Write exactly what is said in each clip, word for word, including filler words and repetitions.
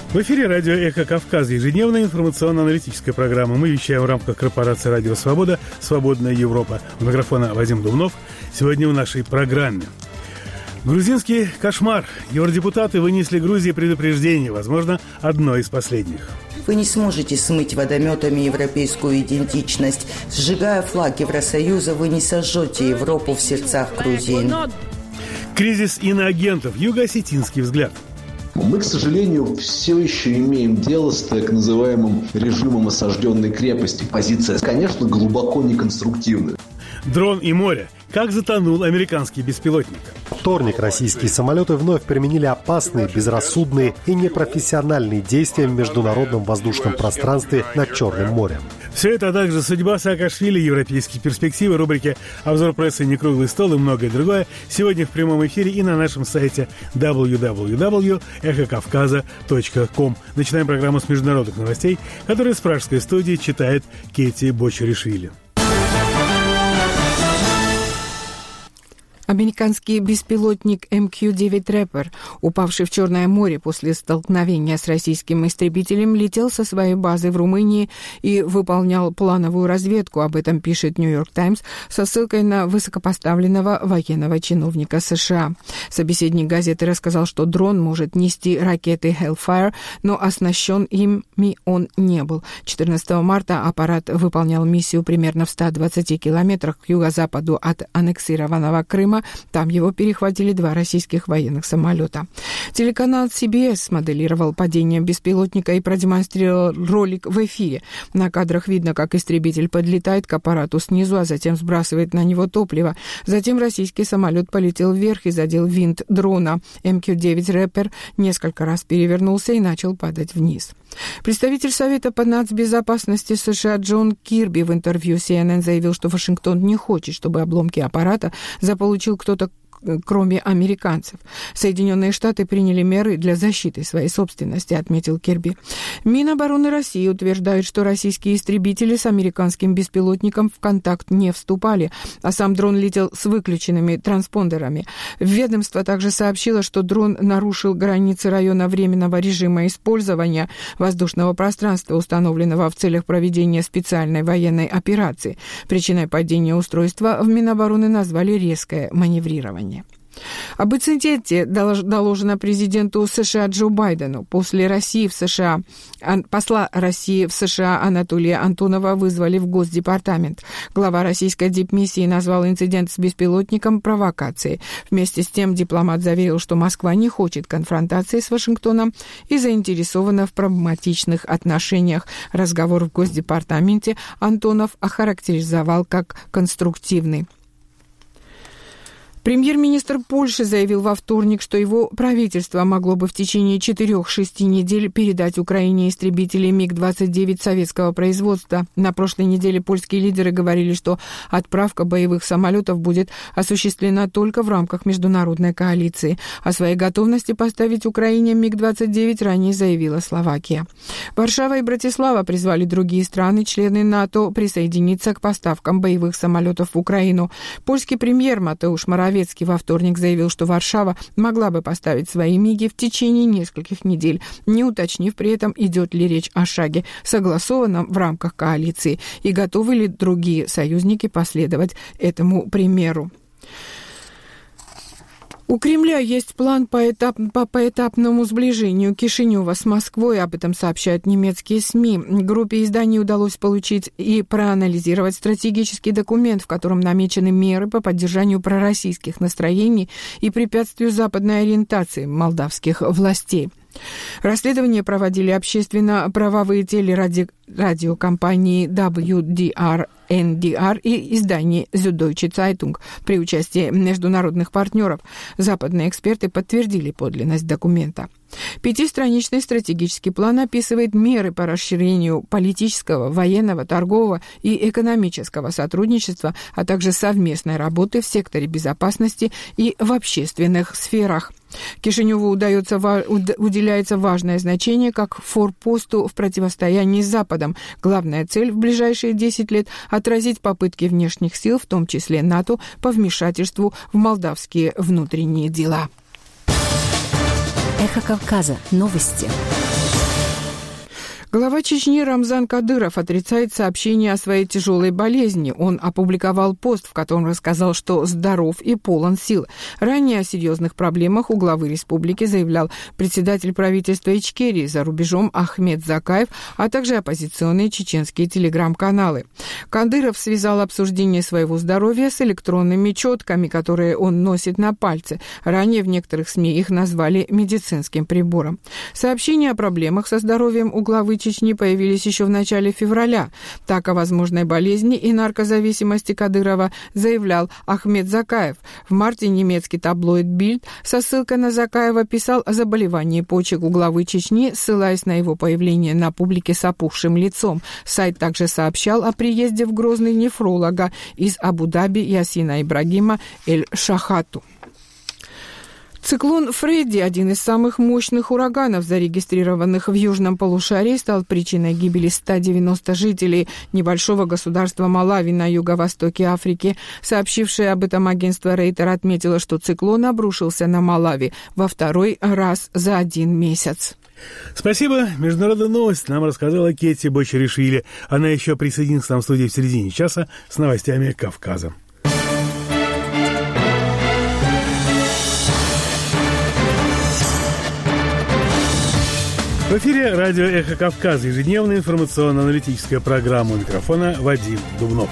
В эфире радио «Эхо Кавказа», ежедневная информационно-аналитическая программа. Мы вещаем в рамках корпорации «Радио Свобода», «Свободная Европа». У микрофона Вадим Думнов. Сегодня в нашей программе. Грузинский кошмар. Евродепутаты вынесли Грузии предупреждение, возможно, одно из последних. Вы не сможете смыть водометами европейскую идентичность. Сжигая флаг Евросоюза, вы не сожжете Европу в сердцах грузин. Кризис иноагентов. Юго-осетинский взгляд. Мы, к сожалению, все еще имеем дело с так называемым режимом осажденной крепости. Позиция, конечно, глубоко неконструктивная. Дрон и море. Как затонул американский беспилотник. В вторник российские самолеты вновь применили опасные, безрассудные и непрофессиональные действия в международном воздушном пространстве над Черным морем. Все это, а также судьба Саакашвили, европейские перспективы, рубрики «Обзор прессы», «Некруглый стол» и многое другое сегодня в прямом эфире и на нашем сайте дабл ю дабл ю дабл ю точка эхо кавказа точка ком. Начинаем программу с международных новостей, которые с пражской студии читает Кетти Бочаришвили. Американский беспилотник эм кью девять Reaper, упавший в Черное море после столкновения с российским истребителем, летел со своей базы в Румынии и выполнял плановую разведку. Об этом пишет «Нью-Йорк Таймс» со ссылкой на высокопоставленного военного чиновника США. Собеседник газеты рассказал, что дрон может нести ракеты Hellfire, но оснащен ими он не был. четырнадцатого марта аппарат выполнял миссию примерно в ста двадцати километрах к юго-западу от аннексированного Крыма. Там его перехватили два российских военных самолета. Телеканал си би эс смоделировал падение беспилотника и продемонстрировал ролик в эфире. На кадрах видно, как истребитель подлетает к аппарату снизу, а затем сбрасывает на него топливо. Затем российский самолет полетел вверх и задел винт дрона. эм кью девять Reaper несколько раз перевернулся и начал падать вниз. Представитель Совета по нацбезопасности США Джон Кирби в интервью си эн эн заявил, что Вашингтон не хочет, чтобы обломки аппарата заполучил кто-то, кроме американцев. Соединенные Штаты приняли меры для защиты своей собственности, отметил Кирби. Минобороны России утверждает, что российские истребители с американским беспилотником в контакт не вступали, а сам дрон летел с выключенными транспондерами. Ведомство также сообщило, что дрон нарушил границы района временного режима использования воздушного пространства, установленного в целях проведения специальной военной операции. Причиной падения устройства в Минобороны назвали резкое маневрирование. Об инциденте доложено президенту США Джо Байдену. После России в США, посла России в США Анатолия Антонова вызвали в Госдепартамент. Глава российской дипмиссии назвал инцидент с беспилотником провокацией. Вместе с тем дипломат заверил, что Москва не хочет конфронтации с Вашингтоном и заинтересована в прагматичных отношениях. Разговор в Госдепартаменте Антонов охарактеризовал как конструктивный. Премьер-министр Польши заявил во вторник, что его правительство могло бы в течение четырёх-шести недель передать Украине истребители миг двадцать девять советского производства. На прошлой неделе польские лидеры говорили, что отправка боевых самолетов будет осуществлена только в рамках международной коалиции. О своей готовности поставить Украине миг двадцать девять ранее заявила Словакия. Варшава и Братислава призвали другие страны, члены НАТО, присоединиться к поставкам боевых самолетов в Украину. Польский премьер Матеуш Моравецкий во вторник заявил, что Варшава могла бы поставить свои миги в течение нескольких недель, не уточнив при этом, идет ли речь о шаге, согласованном в рамках коалиции, и готовы ли другие союзники последовать этому примеру. У Кремля есть план по, этап, по поэтапному сближению Кишинева с Москвой, об этом сообщают немецкие СМИ. Группе изданий удалось получить и проанализировать стратегический документ, в котором намечены меры по поддержанию пророссийских настроений и препятствию западной ориентации молдавских властей. Расследование проводили общественно-правовые телерадиокомпании дабл ю ди ар эн ди ар и издание Süddeutsche Zeitung при участии международных партнеров. Западные эксперты подтвердили подлинность документа. Пятистраничный стратегический план описывает меры по расширению политического, военного, торгового и экономического сотрудничества, а также совместной работы в секторе безопасности и в общественных сферах. Кишиневу удается, уделяется важное значение как форпосту в противостоянии с Западом. Главная цель в ближайшие десять лет – отразить попытки внешних сил, в том числе НАТО, по вмешательству в молдавские внутренние дела. Эхо Кавказа. Новости. Глава Чечни Рамзан Кадыров отрицает сообщение о своей тяжелой болезни. Он опубликовал пост, в котором рассказал, что здоров и полон сил. Ранее о серьезных проблемах у главы республики заявлял председатель правительства Ичкерии, за рубежом Ахмед Закаев, а также оппозиционные чеченские телеграм-каналы. Кадыров связал обсуждение своего здоровья с электронными четками, которые он носит на пальце. Ранее в некоторых СМИ их назвали медицинским прибором. Сообщения о проблемах со здоровьем у главы Чечни появились еще в начале февраля. Так о возможной болезни и наркозависимости Кадырова заявлял Ахмед Закаев. В марте немецкий таблоид «Бильд» со ссылкой на Закаева писал о заболевании почек у главы Чечни, ссылаясь на его появление на публике с опухшим лицом. Сайт также сообщал о приезде в Грозный нефролога из Абу-Даби Ясина Ибрагима Эль-Шахату. Циклон Фредди, один из самых мощных ураганов, зарегистрированных в южном полушарии, стал причиной гибели ста девяноста жителей небольшого государства Малави на юго-востоке Африки. Сообщившее об этом агентство Рейтер отметило, что циклон обрушился на Малави во второй раз за один месяц. Спасибо. Международная новость нам рассказала Кетти Бочаришвили. Она еще присоединится к нам в студии в середине часа с новостями Кавказа. В эфире радио «Эхо Кавказа», ежедневная информационно-аналитическая программа. У микрофона Вадим Дубнов.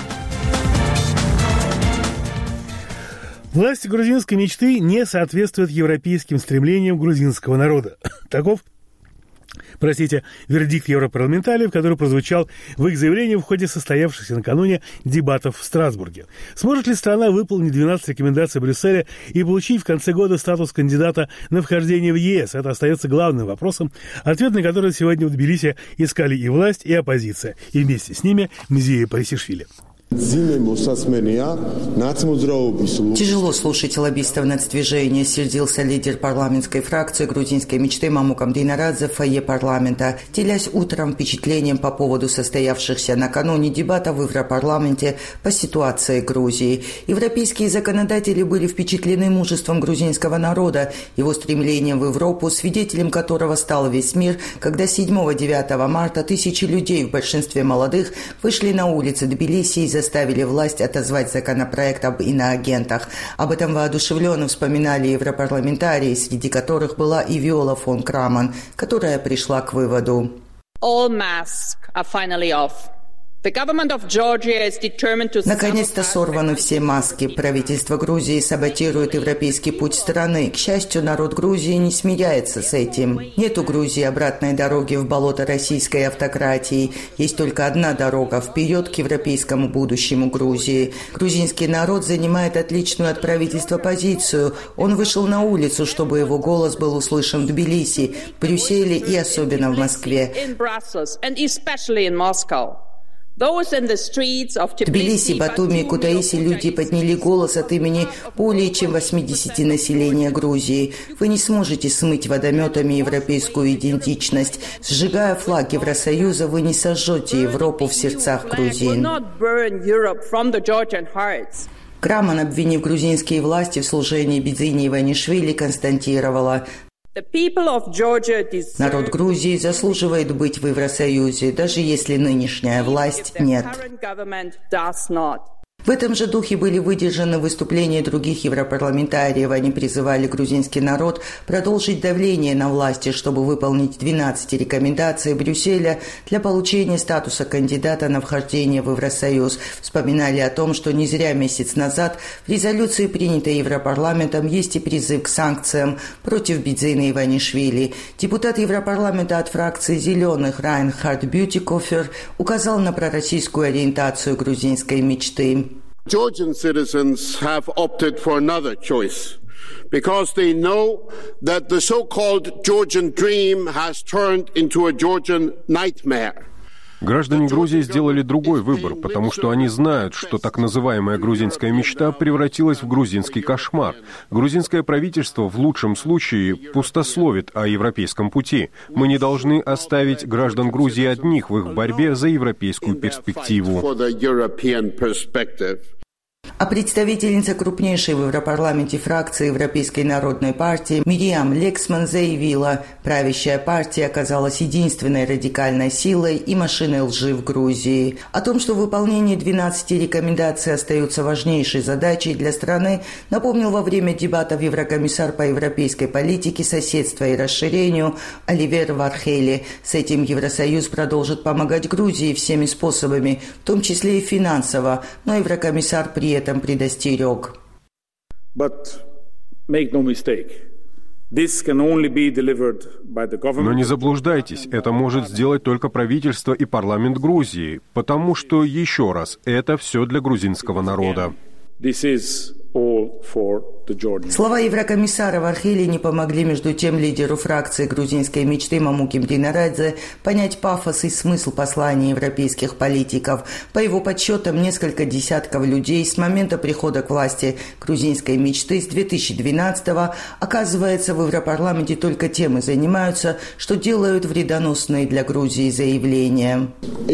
Власти грузинской мечты не соответствуют европейским стремлениям грузинского народа. Таков, простите, вердикт европарламентариев, который прозвучал в их заявлении в ходе состоявшихся накануне дебатов в Страсбурге. Сможет ли страна выполнить двенадцать рекомендаций Брюсселя и получить в конце года статус кандидата на вхождение в ЕС? Это остается главным вопросом, ответ на который сегодня в Тбилиси искали и власть, и оппозиция, и вместе с ними Мзия Парисишвили. Тяжело слушать лоббистов нацдвижения, сердился лидер парламентской фракции грузинской мечты Мамукам Дейнарадзе в фойе парламента, делясь утром впечатлением по поводу состоявшихся накануне дебатов в Европарламенте по ситуации Грузии. Европейские законодатели были впечатлены мужеством грузинского народа, его стремлением в Европу, свидетелем которого стал весь мир, когда седьмого-девятого марта тысячи людей, в большинстве молодых, вышли на улицы Тбилиси и заставили власть отозвать законопроект об иноагентах. Об этом воодушевленно вспоминали европарламентарии, среди которых была и Виола фон Крамон, которая пришла к выводу: All masks are finally off. Наконец-то сорваны все маски. Правительство Грузии саботирует европейский путь страны. К счастью, народ Грузии не смиряется с этим. Нет у Грузии обратной дороги в болото российской автократии. Есть только одна дорога вперед к европейскому будущему Грузии. Грузинский народ занимает отличную от правительства позицию. Он вышел на улицу, чтобы его голос был услышан в Тбилиси, Брюсселе и особенно в Москве. В Тбилиси, Батуми и Кутаиси люди подняли голос от имени более чем восьмидесяти населения Грузии. Вы не сможете смыть водометами европейскую идентичность. Сжигая флаг Евросоюза, вы не сожжете Европу в сердцах грузин. Крамон, обвинив грузинские власти в служении Бидзини Иванишвили, констатировала: народ Грузии заслуживает быть в Евросоюзе, даже если нынешняя власть нет. В этом же духе были выдержаны выступления других европарламентариев. Они призывали грузинский народ продолжить давление на власти, чтобы выполнить двенадцать рекомендаций Брюсселя для получения статуса кандидата на вхождение в Евросоюз. Вспоминали о том, что не зря месяц назад в резолюции, принятой Европарламентом, есть и призыв к санкциям против Бидзини Иванишвили. Депутат Европарламента от фракции «Зеленых» Райнхард Бютикофер указал на пророссийскую ориентацию грузинской мечты. Georgian citizens have opted for another choice because they know that the so-called Georgian dream has turned into a Georgian nightmare. Граждане Грузии сделали другой выбор, потому что они знают, что так называемая грузинская мечта превратилась в грузинский кошмар. Грузинское правительство в лучшем случае пустословит о европейском пути. Мы не должны оставить граждан Грузии одних в их борьбе за европейскую перспективу. А представительница крупнейшей в Европарламенте фракции Европейской народной партии Мириам Лексман заявила, правящая партия оказалась единственной радикальной силой и машиной лжи в Грузии. О том, что выполнение двенадцати рекомендаций остается важнейшей задачей для страны, напомнил во время дебатов еврокомиссар по европейской политике, соседству и расширению Оливер Вархели. С этим Евросоюз продолжит помогать Грузии всеми способами, в том числе и финансово, но еврокомиссар при этом предостерег. But make no mistake. This can only be delivered by the government. Но не заблуждайтесь, это может сделать только правительство и парламент Грузии, потому что, еще раз, это все для грузинского народа. This is all for the Georgian. Слова еврокомиссара Вархели не помогли, между тем, лидеру фракции грузинской мечты Мамуке Мдинарадзе понять пафос и смысл послания европейских политиков. По его подсчетам, несколько десятков людей с момента прихода к власти грузинской мечты с две тысячи двенадцатого, оказывается, в Европарламенте только тем и занимаются, что делают вредоносные для Грузии заявления.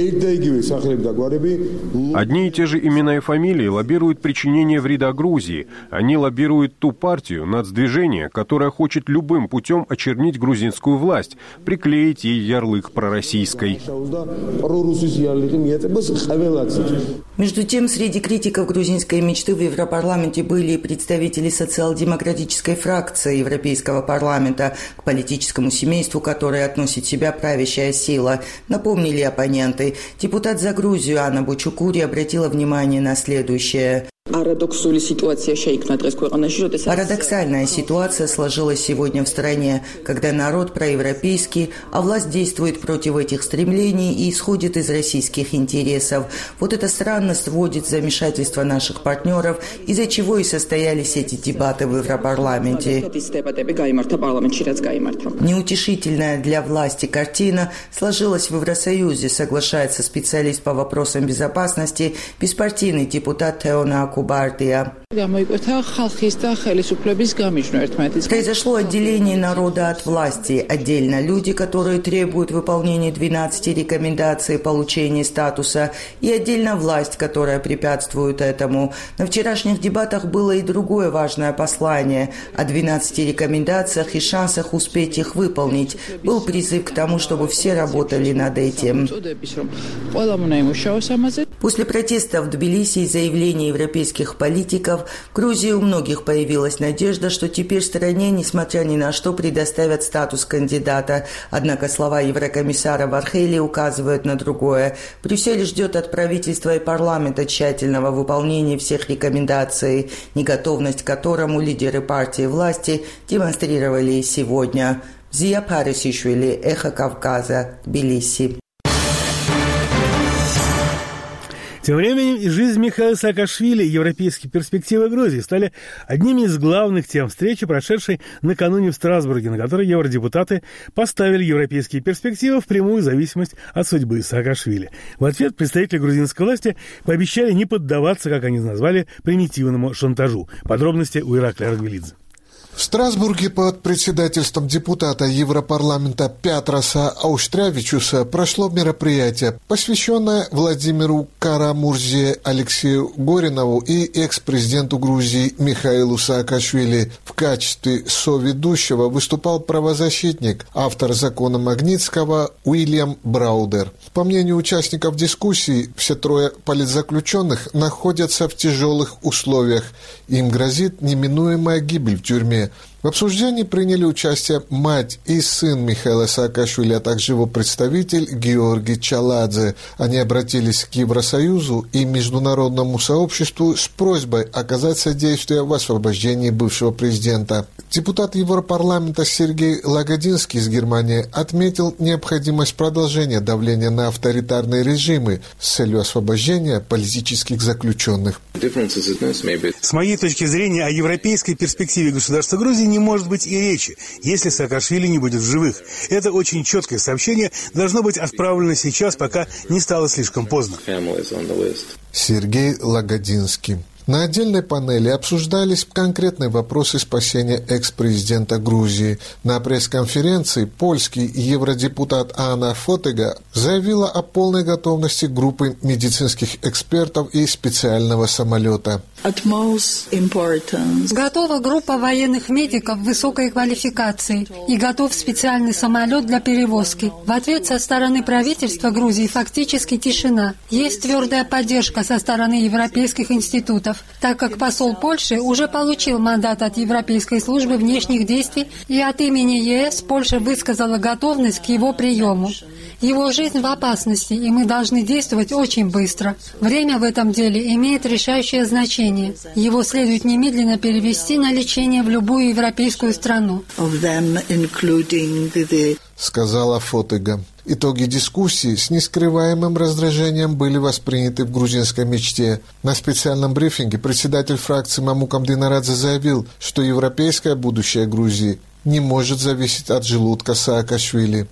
Одни и те же имена и фамилии лоббируют причинение вреда Грузии. Они лоббируют ту партию, нацдвижение, которое хочет любым путем очернить грузинскую власть, приклеить ей ярлык пророссийской. Между тем, среди критиков грузинской мечты в Европарламенте были и представители социал-демократической фракции Европейского парламента, к политическому семейству, которое относит себя правящая сила. Напомнили оппоненты. Депутат за Грузию Анна Бучукури обратила внимание на следующее. Парадоксальная ситуация сложилась сегодня в стране, когда народ проевропейский, а власть действует против этих стремлений и исходит из российских интересов. Вот эта странность вводит в замешательство наших партнеров, из-за чего и состоялись эти дебаты в Европарламенте. Неутешительная для власти картина сложилась в Евросоюзе, соглашается специалист по вопросам безопасности, беспартийный депутат Теона Кубардия. Произошло отделение народа от власти. Отдельно люди, которые требуют выполнения двенадцати рекомендаций получения статуса, и отдельно власть, которая препятствует этому. На вчерашних дебатах было и другое важное послание о двенадцати рекомендациях и шансах успеть их выполнить. Был призыв к тому, чтобы все работали над этим. После протестов в Тбилиси и заявлений европейских политиков в Грузии у многих появилась надежда, что теперь стране, несмотря ни на что, предоставят статус кандидата. Однако слова еврокомиссара Вархели указывают на другое. Брюссель ждет от правительства и парламента тщательного выполнения всех рекомендаций, неготовность к которому лидеры партии власти демонстрировали и сегодня. Зия Парисишвили, Эхо Кавказа, Тбилиси. Тем временем и жизнь Михаила Саакашвили и европейские перспективы Грузии стали одними из главных тем встречи, прошедшей накануне в Страсбурге, на которой евродепутаты поставили европейские перспективы в прямую зависимость от судьбы Саакашвили. В ответ представители грузинской власти пообещали не поддаваться, как они назвали, примитивному шантажу. Подробности у Иракля Радмилидзе. В Страсбурге под председательством депутата Европарламента Пятроса Ауштрявичуса прошло мероприятие, посвященное Владимиру Карамурзе Алексею Горинову и экс-президенту Грузии Михаилу Саакашвили. В качестве соведущего выступал правозащитник, автор закона Магнитского Уильям Браудер. По мнению участников дискуссии, все трое политзаключенных находятся в тяжелых условиях. Им грозит неминуемая гибель в тюрьме. В обсуждении приняли участие мать и сын Михаила Саакашвили, а также его представитель Георгий Чаладзе. Они обратились к Евросоюзу и международному сообществу с просьбой оказать содействие в освобождении бывшего президента. Депутат Европарламента Сергей Лагодинский из Германии отметил необходимость продолжения давления на авторитарные режимы с целью освобождения политических заключенных. С моей точки зрения, о европейской перспективе государства Грузии не может быть и речи, если Саакашвили не будет в живых. Это очень четкое сообщение должно быть отправлено сейчас, пока не стало слишком поздно. Сергей Лагодинский. На отдельной панели обсуждались конкретные вопросы спасения экс-президента Грузии. На пресс-конференции польский евродепутат Анна Фотега заявила о полной готовности группы медицинских экспертов и специального самолета. Готова группа военных медиков высокой квалификации и готов специальный самолет для перевозки. В ответ со стороны правительства Грузии фактически тишина. Есть твердая поддержка со стороны европейских институтов, так как посол Польши уже получил мандат от Европейской службы внешних действий, и от имени ЕС Польша высказала готовность к его приему. Его жизнь в опасности, и мы должны действовать очень быстро. Время в этом деле имеет решающее значение. Его следует немедленно перевести на лечение в любую европейскую страну. Сказала Фотыга. Итоги дискуссии с нескрываемым раздражением были восприняты в грузинской мечте. На специальном брифинге председатель фракции Мамукам Динарадзе заявил, что европейское будущее Грузии не может зависеть от желудка Саакашвили.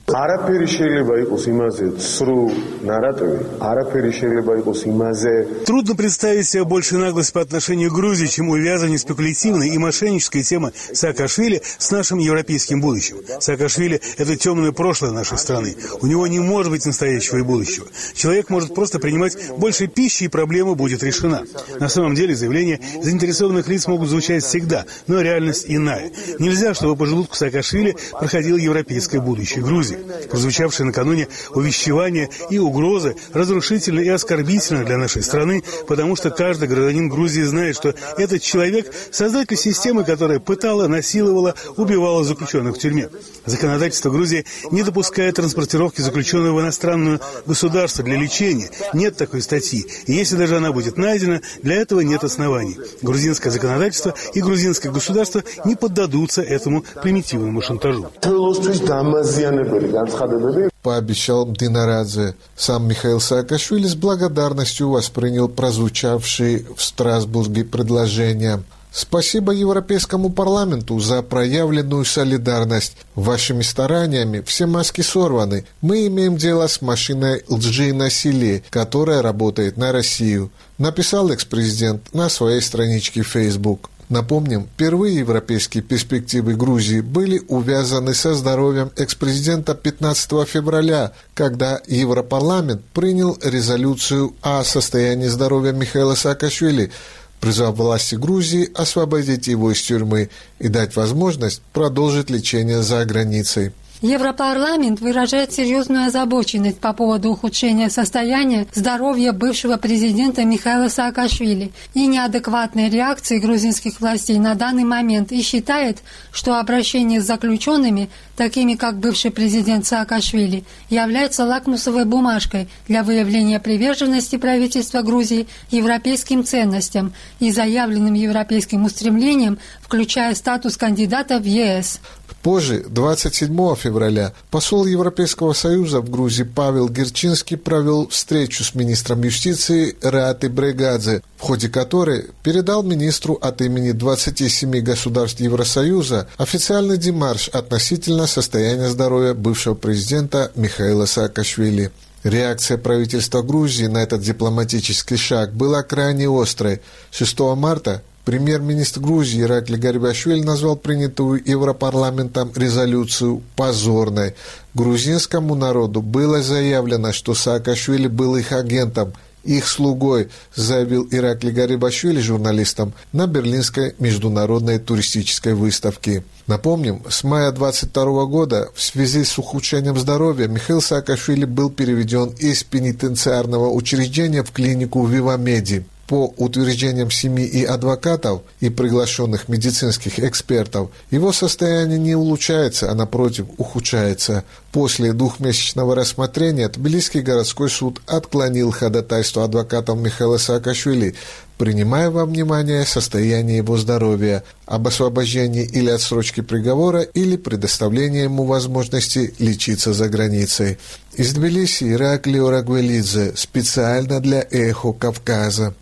Трудно представить себе больше наглость по отношению к Грузии, чем увязывание спекулятивной и мошеннической темы Саакашвили с нашим европейским будущим. Саакашвили – это темное прошлое нашей страны. У него не может быть настоящего и будущего. Человек может просто принимать больше пищи, и проблема будет решена. На самом деле заявления заинтересованных лиц могут звучать всегда, но реальность иная. Нельзя, чтобы по желудку Саакашвили проходило европейское будущее Грузии. Прозвучавшие накануне увещевания и угрозы разрушительны и оскорбительны для нашей страны, потому что каждый гражданин Грузии знает, что этот человек – создатель системы, которая пытала, насиловала, убивала заключенных в тюрьме. Законодательство Грузии не допускает транспортировки заключенного в иностранное государство для лечения. Нет такой статьи. И если даже она будет найдена, для этого нет оснований. Грузинское законодательство и грузинское государство не поддадутся этому примитивному шантажу. Пообещал Динарадзе. Сам Михаил Саакашвили с благодарностью воспринял прозвучавшие в Страсбурге предложения. Спасибо Европейскому парламенту за проявленную солидарность. Вашими стараниями все маски сорваны. Мы имеем дело с машиной лжи и насилия, которая работает на Россию, написал экс-президент на своей страничке в Facebook. Напомним, впервые европейские перспективы Грузии были увязаны со здоровьем экс-президента пятнадцатого февраля, когда Европарламент принял резолюцию о состоянии здоровья Михаила Саакашвили, призвав власти Грузии освободить его из тюрьмы и дать возможность продолжить лечение за границей. Европарламент выражает серьезную озабоченность по поводу ухудшения состояния здоровья бывшего президента Михаила Саакашвили и неадекватной реакции грузинских властей на данный момент и считает, что обращение с заключенными, такими как бывший президент Саакашвили, является лакмусовой бумажкой для выявления приверженности правительства Грузии европейским ценностям и заявленным европейским устремлениям, включая статус кандидата в ЕС. Позже, двадцать седьмого февраля, посол Европейского Союза в Грузии Павел Герчинский провел встречу с министром юстиции Раати Брегадзе, в ходе которой передал министру от имени двадцати семи государств Евросоюза официальный демарш относительно состояния здоровья бывшего президента Михаила Саакашвили. Реакция правительства Грузии на этот дипломатический шаг была крайне острой. шестого марта премьер-министр Грузии Иракли Гарибашвили назвал принятую Европарламентом резолюцию позорной. Грузинскому народу было заявлено, что Саакашвили был их агентом, их слугой, заявил Иракли Гарибашвили журналистам на Берлинской международной туристической выставке. Напомним, с мая двадцать второго года в связи с ухудшением здоровья Михаил Саакашвили был переведен из пенитенциарного учреждения в клинику Вивамеди. По утверждениям семьи и адвокатов и приглашенных медицинских экспертов, его состояние не улучшается, а напротив ухудшается. После двухмесячного рассмотрения Тбилисский городской суд отклонил ходатайство адвокатов Михаила Саакашвили, принимая во внимание состояние его здоровья, об освобождении или отсрочке приговора или предоставлении ему возможности лечиться за границей. Из Тбилиси Иракли Орагвелидзе специально для «Эхо Кавказа».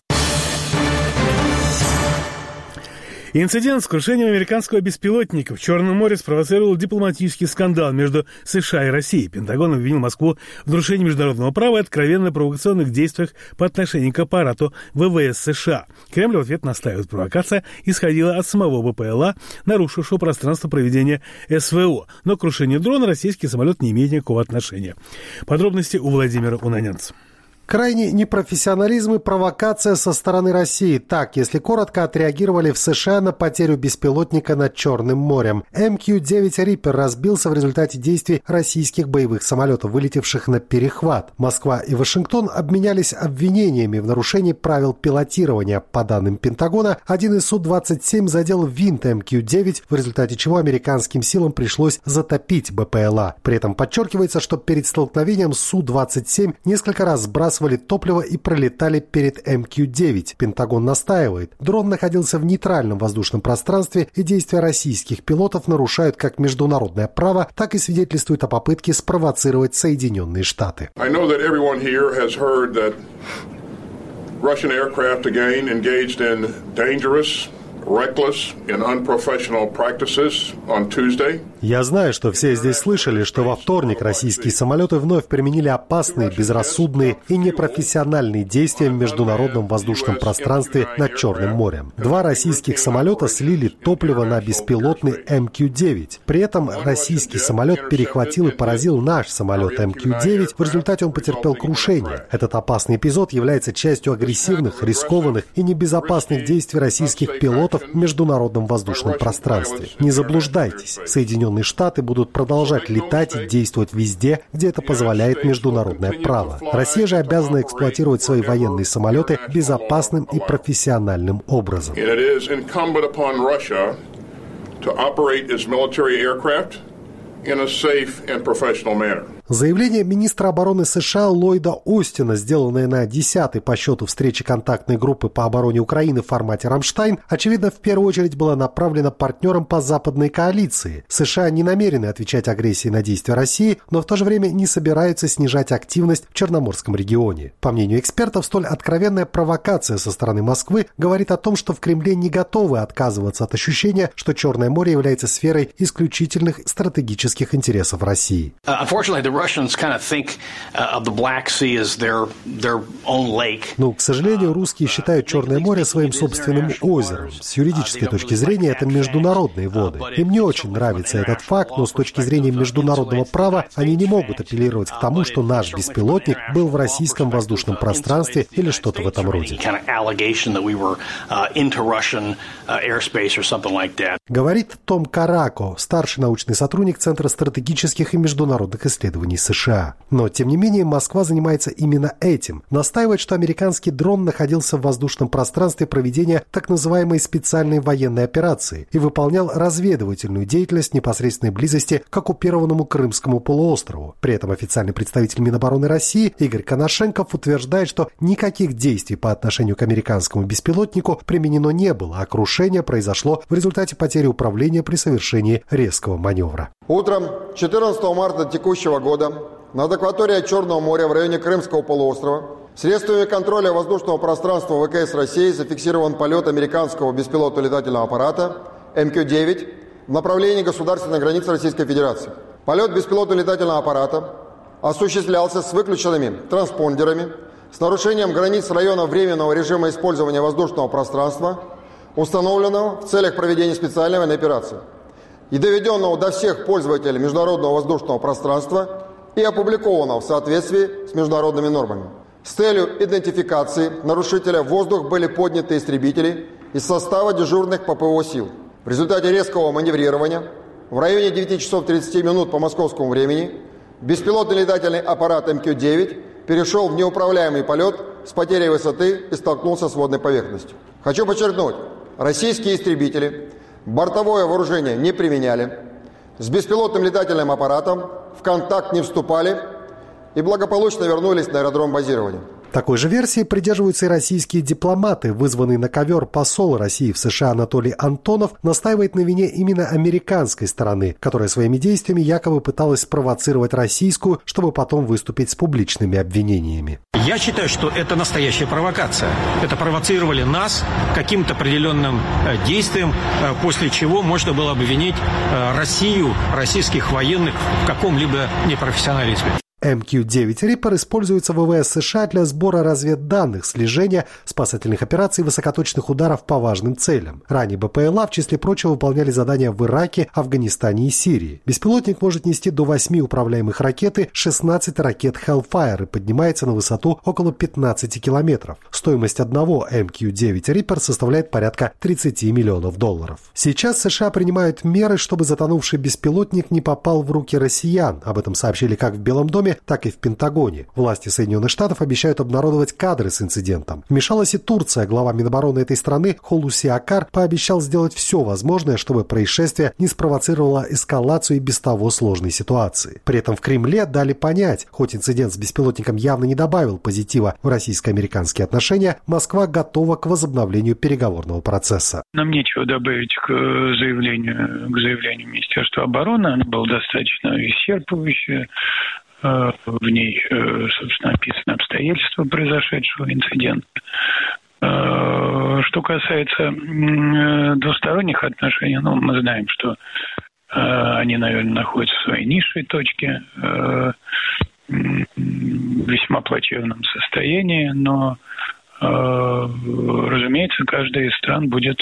Инцидент с крушением американского беспилотника в Черном море спровоцировал дипломатический скандал между США и Россией. Пентагон обвинил Москву в нарушении международного права и откровенно провокационных действиях по отношению к аппарату ВВС США. Кремль в ответ настаивает, провокация исходила от самого БПЛА, нарушившего пространство проведения СВО. Но к крушению дрона российский самолет не имеет никакого отношения. Подробности у Владимира Унанянца. Крайний непрофессионализм и провокация со стороны России. Так, если коротко, отреагировали в США на потерю беспилотника над Черным морем. эм кью девять Reaper разбился в результате действий российских боевых самолетов, вылетевших на перехват. Москва и Вашингтон обменялись обвинениями в нарушении правил пилотирования. По данным Пентагона, один из Су двадцать семь задел винт эм кью девять, в результате чего американским силам пришлось затопить БПЛА. При этом подчеркивается, что перед столкновением Су двадцать семь несколько раз сбрасывали топливо и пролетали перед эм кью девять. Пентагон настаивает. Дрон находился в нейтральном воздушном пространстве, и действия российских пилотов нарушают как международное право, так и свидетельствуют о попытке спровоцировать Соединенные Штаты. Russian aircraft again engaged in dangerous, reckless and unprofessional practices on Tuesday. Я знаю, что все здесь слышали, что во вторник российские самолеты вновь применили опасные, безрассудные и непрофессиональные действия в международном воздушном пространстве над Черным морем. Два российских самолета слили топливо на беспилотный эм кью девять. При этом российский самолет перехватил и поразил наш самолет эм кью девять. В результате он потерпел крушение. Этот опасный эпизод является частью агрессивных, рискованных и небезопасных действий российских пилотов в международном воздушном пространстве. Не заблуждайтесь, Соединенные Штаты будут продолжать летать и действовать везде, где это позволяет международное право. Россия же обязана эксплуатировать свои военные самолеты безопасным и профессиональным образом. Заявление министра обороны США Ллойда Остина, сделанное на десятой по счету встрече контактной группы по обороне Украины в формате «Рамштайн», очевидно, в первую очередь было направлено партнерам по западной коалиции. США не намерены отвечать агрессией на действия России, но в то же время не собираются снижать активность в Черноморском регионе. По мнению экспертов, столь откровенная провокация со стороны Москвы говорит о том, что в Кремле не готовы отказываться от ощущения, что Черное море является сферой исключительных стратегических интересов России. Ну, к сожалению, русские считают Черное море своим собственным озером. С юридической точки зрения это международные воды. Им не очень нравится этот факт, но с точки зрения международного права они не могут апеллировать к тому, что наш беспилотник был в российском воздушном пространстве или что-то в этом роде. Говорит Том Карако, старший научный сотрудник Центра стратегических и международных исследований США. Но, тем не менее, Москва занимается именно этим. Настаивает, что американский дрон находился в воздушном пространстве проведения так называемой специальной военной операции и выполнял разведывательную деятельность в непосредственной близости к оккупированному Крымскому полуострову. При этом официальный представитель Минобороны России Игорь Коношенков утверждает, что никаких действий по отношению к американскому беспилотнику применено не было, а крушение произошло в результате потери управления при совершении резкого маневра. Утром четырнадцатого марта текущего года над акваторией Черного моря в районе Крымского полуострова средствами контроля воздушного пространства ВКС России зафиксирован полет американского беспилотного летательного аппарата эм кью девять в направлении государственной границы Российской Федерации. Полет беспилотного летательного аппарата осуществлялся с выключенными транспондерами, с нарушением границ района временного режима использования воздушного пространства, установленного в целях проведения специальной военной операции и доведенного до всех пользователей международного воздушного пространства и опубликованного в соответствии с международными нормами. С целью идентификации нарушителя в воздух были подняты истребители из состава дежурных ППО сил. В результате резкого маневрирования в районе девяти часов тридцати минут по московскому времени беспилотный летательный аппарат эм кью девять перешел в неуправляемый полет с потерей высоты и столкнулся с водной поверхностью. Хочу подчеркнуть, российские истребители бортовое вооружение не применяли, с беспилотным летательным аппаратом в контакт не вступали и благополучно вернулись на аэродром базирования. Такой же версии придерживаются и российские дипломаты. Вызванный на ковер посол России в США Анатолий Антонов настаивает на вине именно американской стороны, которая своими действиями якобы пыталась спровоцировать российскую, чтобы потом выступить с публичными обвинениями. Я считаю, что это настоящая провокация. Это провоцировали нас каким-то определенным действием, после чего можно было обвинить Россию, российских военных в каком-либо непрофессионализме. эм кью девять Reaper используется в ВВС США для сбора разведданных, слежения, спасательных операций и высокоточных ударов по важным целям. Ранее БПЛА, в числе прочего, выполняли задания в Ираке, Афганистане и Сирии. Беспилотник может нести до восьми управляемых ракет и шестнадцать ракет Hellfire и поднимается на высоту около пятнадцати километров. Стоимость одного эм кью девять Reaper составляет порядка тридцати миллионов долларов. Сейчас США принимают меры, чтобы затонувший беспилотник не попал в руки россиян. Об этом сообщили как в Белом доме, так и в Пентагоне. Власти Соединенных Штатов обещают обнародовать кадры с инцидентом. Вмешалась и Турция. Глава Минобороны этой страны Хулуси Акар пообещал сделать все возможное, чтобы происшествие не спровоцировало эскалацию и без того сложной ситуации. При этом в Кремле дали понять, хоть инцидент с беспилотником явно не добавил позитива в российско-американские отношения, Москва готова к возобновлению переговорного процесса. Нам нечего добавить к заявлению, к заявлению Министерства обороны. Оно было достаточно исчерпывающее. В ней, собственно, описаны обстоятельства произошедшего инцидента. Что касается двусторонних отношений, ну, мы знаем, что они, наверное, находятся в своей низшей точке, в весьма плачевном состоянии, но, разумеется, каждая из стран будет,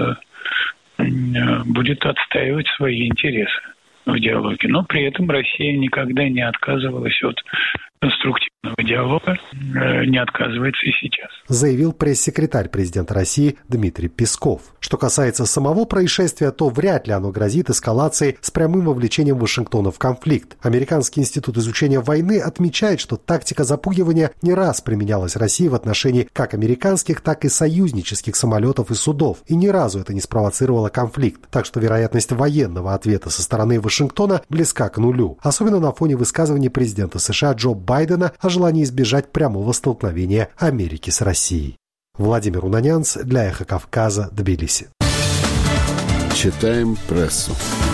будет отстаивать свои интересы в диалоге. Но при этом Россия никогда не отказывалась от конструктивного диалога, не отказывается и сейчас. Заявил пресс-секретарь президента России Дмитрий Песков. Что касается самого происшествия, то вряд ли оно грозит эскалацией с прямым вовлечением Вашингтона в конфликт. Американский институт изучения войны отмечает, что тактика запугивания не раз применялась России в отношении как американских, так и союзнических самолетов и судов, и ни разу это не спровоцировало конфликт. Так что вероятность военного ответа со стороны Вашингтона близка к нулю, особенно на фоне высказываний президента США Джо Байдена о желании избежать прямого столкновения Америки с Россией. Владимир Унанянц для «Эхо Кавказа», Тбилиси. Читаем прессу.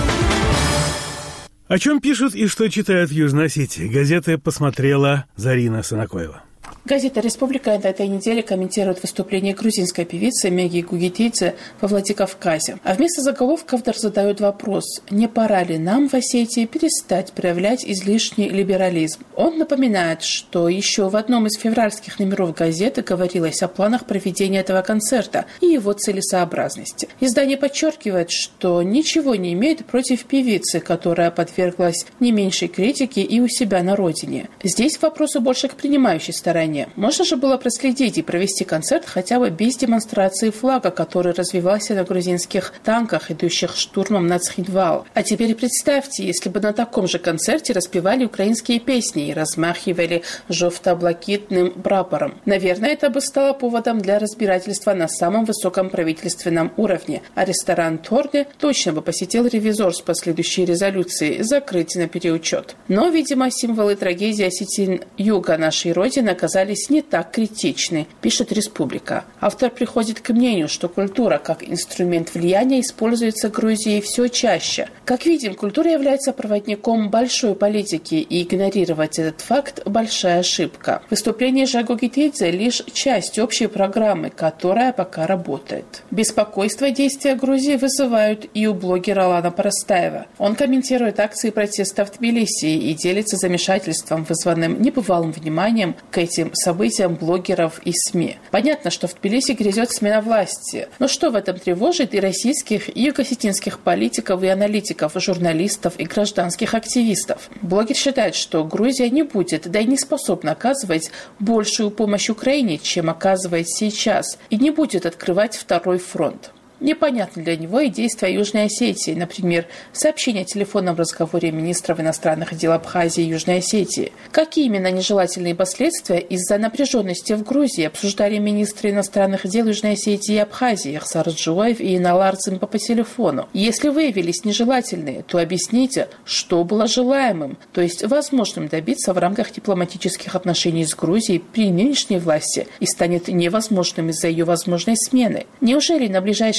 О чем пишут и что читают в Южной Осетии? Газеты посмотрела Зарина Санакоева. Газета «Республика» на этой неделе комментирует выступление грузинской певицы Меги Гугитидзе во Владикавказе. А вместо заголовка автор задает вопрос, не пора ли нам в Осетии перестать проявлять излишний либерализм. Он напоминает, что еще в одном из февральских номеров газеты говорилось о планах проведения этого концерта и его целесообразности. Издание подчеркивает, что ничего не имеет против певицы, которая подверглась не меньшей критике и у себя на родине. Здесь вопросы больше к принимающей стороне. Можно же было проследить и провести концерт хотя бы без демонстрации флага, который развивался на грузинских танках, идущих штурмом на Цхинвал. А теперь представьте, если бы на таком же концерте распевали украинские песни и размахивали жовто-блакитным прапором. Наверное, это бы стало поводом для разбирательства на самом высоком правительственном уровне. А ресторан Торне точно бы посетил ревизор с последующей резолюцией закрыть на переучет. Но, видимо, символы трагедии осетин юга нашей Родины оказались не так критичны, пишет «Республика». Автор приходит к мнению, что культура как инструмент влияния используется Грузией все чаще. Как видим, культура является проводником большой политики, и игнорировать этот факт – большая ошибка. Выступление же Гугитидзе – лишь часть общей программы, которая пока работает. Беспокойство действия Грузии вызывают и у блогера Алана Парастаева. Он комментирует акции протеста в Тбилиси и делится замешательством, вызванным небывалым вниманием к этим событиям блогеров и СМИ. Понятно, что в Тбилиси грядет смена власти. Но что в этом тревожит и российских, и юго-осетинских политиков и аналитиков, журналистов и гражданских активистов? Блогер считает, что Грузия не будет, да и не способна оказывать большую помощь Украине, чем оказывает сейчас, и не будет открывать второй фронт. Непонятны для него и действия Южной Осетии, например, сообщение о телефонном разговоре министров иностранных дел Абхазии и Южной Осетии. Какие именно нежелательные последствия из-за напряженности в Грузии обсуждали министры иностранных дел Южной Осетии и Абхазии Ахсар Джуаев и Иналар Цимпа по телефону? Если выявились нежелательные, то объясните, что было желаемым, то есть возможным добиться в рамках дипломатических отношений с Грузией при нынешней власти и станет невозможным из-за ее возможной смены. Неужели на ближайшей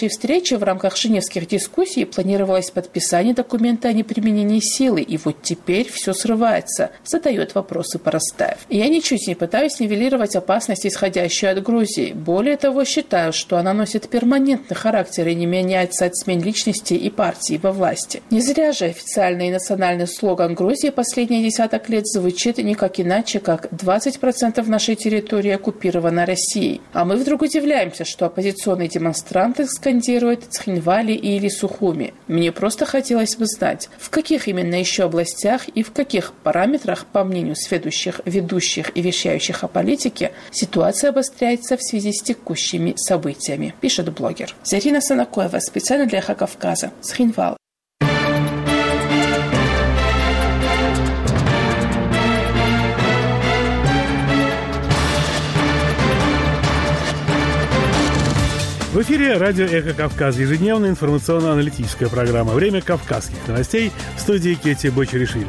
следующей встрече в рамках женевских дискуссий планировалось подписание документа о неприменении силы, и вот теперь все срывается, задает вопросы Поростаев. Я ничуть не пытаюсь нивелировать опасность, исходящую от Грузии. Более того, считаю, что она носит перманентный характер и не меняется от смен личности и партии во власти. Не зря же официальный и национальный слоган Грузии последние десяток лет звучит никак иначе, как двадцать процентов нашей территории оккупировано Россией. А мы вдруг удивляемся, что оппозиционные демонстранты скандируют Цхинвали или Сухуми. Мне просто хотелось бы знать, в каких именно еще областях и в каких параметрах, по мнению сведущих, ведущих и вещающих о политике, ситуация обостряется в связи с текущими событиями, пишет блогер. Зарина Санакоева, специально для Эхо Кавказа, Цхинвал. В эфире радио «Эхо Кавказа», ежедневная информационно-аналитическая программа «Время кавказских новостей», в студии Кетти Бочеришвили.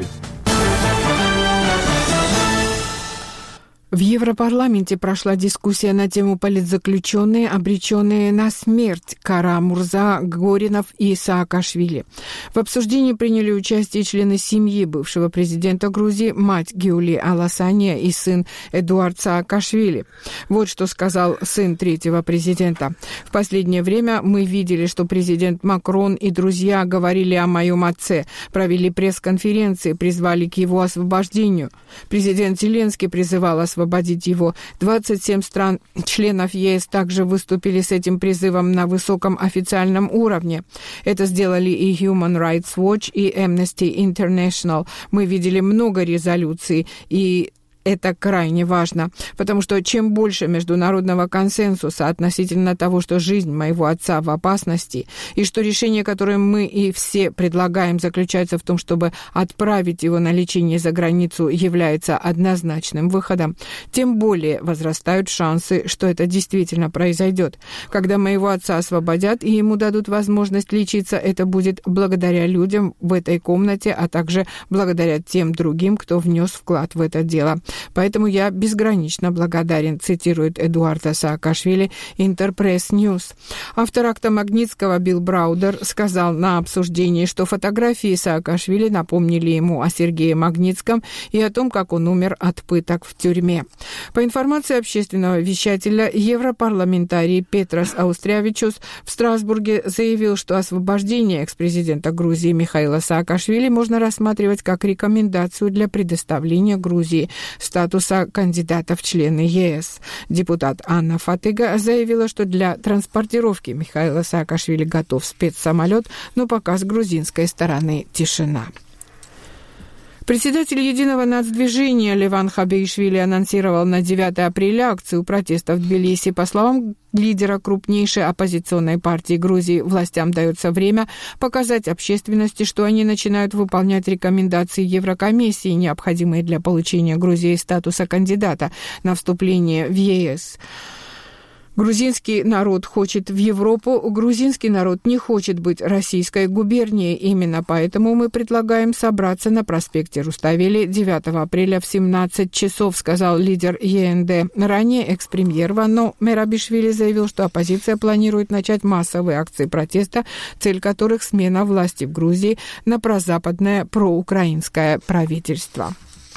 В Европарламенте прошла дискуссия на тему политзаключенные, обреченные на смерть Кара-Мурза, Горинов и Саакашвили. В обсуждении приняли участие члены семьи бывшего президента Грузии, мать Гюли Аласания и сын Эдуард Саакашвили. Вот что сказал сын третьего президента. «В последнее время мы видели, что президент Макрон и друзья говорили о моем отце, провели пресс-конференции, призвали к его освобождению. Президент Зеленский призывал освободить освободить его. двадцать семь стран-членов ЕС также выступили с этим призывом на высоком официальном уровне. Это сделали и Human Rights Watch, и Amnesty International. Мы видели много резолюций, и это крайне важно, потому что чем больше международного консенсуса относительно того, что жизнь моего отца в опасности, и что решение, которое мы и все предлагаем, заключается в том, чтобы отправить его на лечение за границу, является однозначным выходом, тем более возрастают шансы, что это действительно произойдет. Когда моего отца освободят и ему дадут возможность лечиться, это будет благодаря людям в этой комнате, а также благодаря тем другим, кто внес вклад в это дело. Поэтому я безгранично благодарен», цитирует Эдуарда Саакашвили Интерпресс Ньюс. Автор акта Магнитского Билл Браудер сказал на обсуждении, что фотографии Саакашвили напомнили ему о Сергее Магнитском и о том, как он умер от пыток в тюрьме. По информации общественного вещателя, европарламентарий Петрос Аустрявичус в Страсбурге заявил, что освобождение экс-президента Грузии Михаила Саакашвили можно рассматривать как рекомендацию для предоставления Грузии статуса кандидата в члены ЕС. Депутат Анна Фатыга заявила, что для транспортировки Михаила Саакашвили готов спецсамолет, но пока с грузинской стороны тишина. Председатель Единого нацдвижения Леван Хабеишвили анонсировал на девятое апреля акцию протеста в Тбилиси. По словам лидера крупнейшей оппозиционной партии Грузии, властям дается время показать общественности, что они начинают выполнять рекомендации Еврокомиссии, необходимые для получения Грузии статуса кандидата на вступление в ЕС. Грузинский народ хочет в Европу, грузинский народ не хочет быть российской губернией. Именно поэтому мы предлагаем собраться на проспекте Руставели девятого апреля в семнадцать часов, сказал лидер ЕНД. Ранее экс-премьер Вано Мерабишвили заявил, что оппозиция планирует начать массовые акции протеста, цель которых смена власти в Грузии на прозападное проукраинское правительство.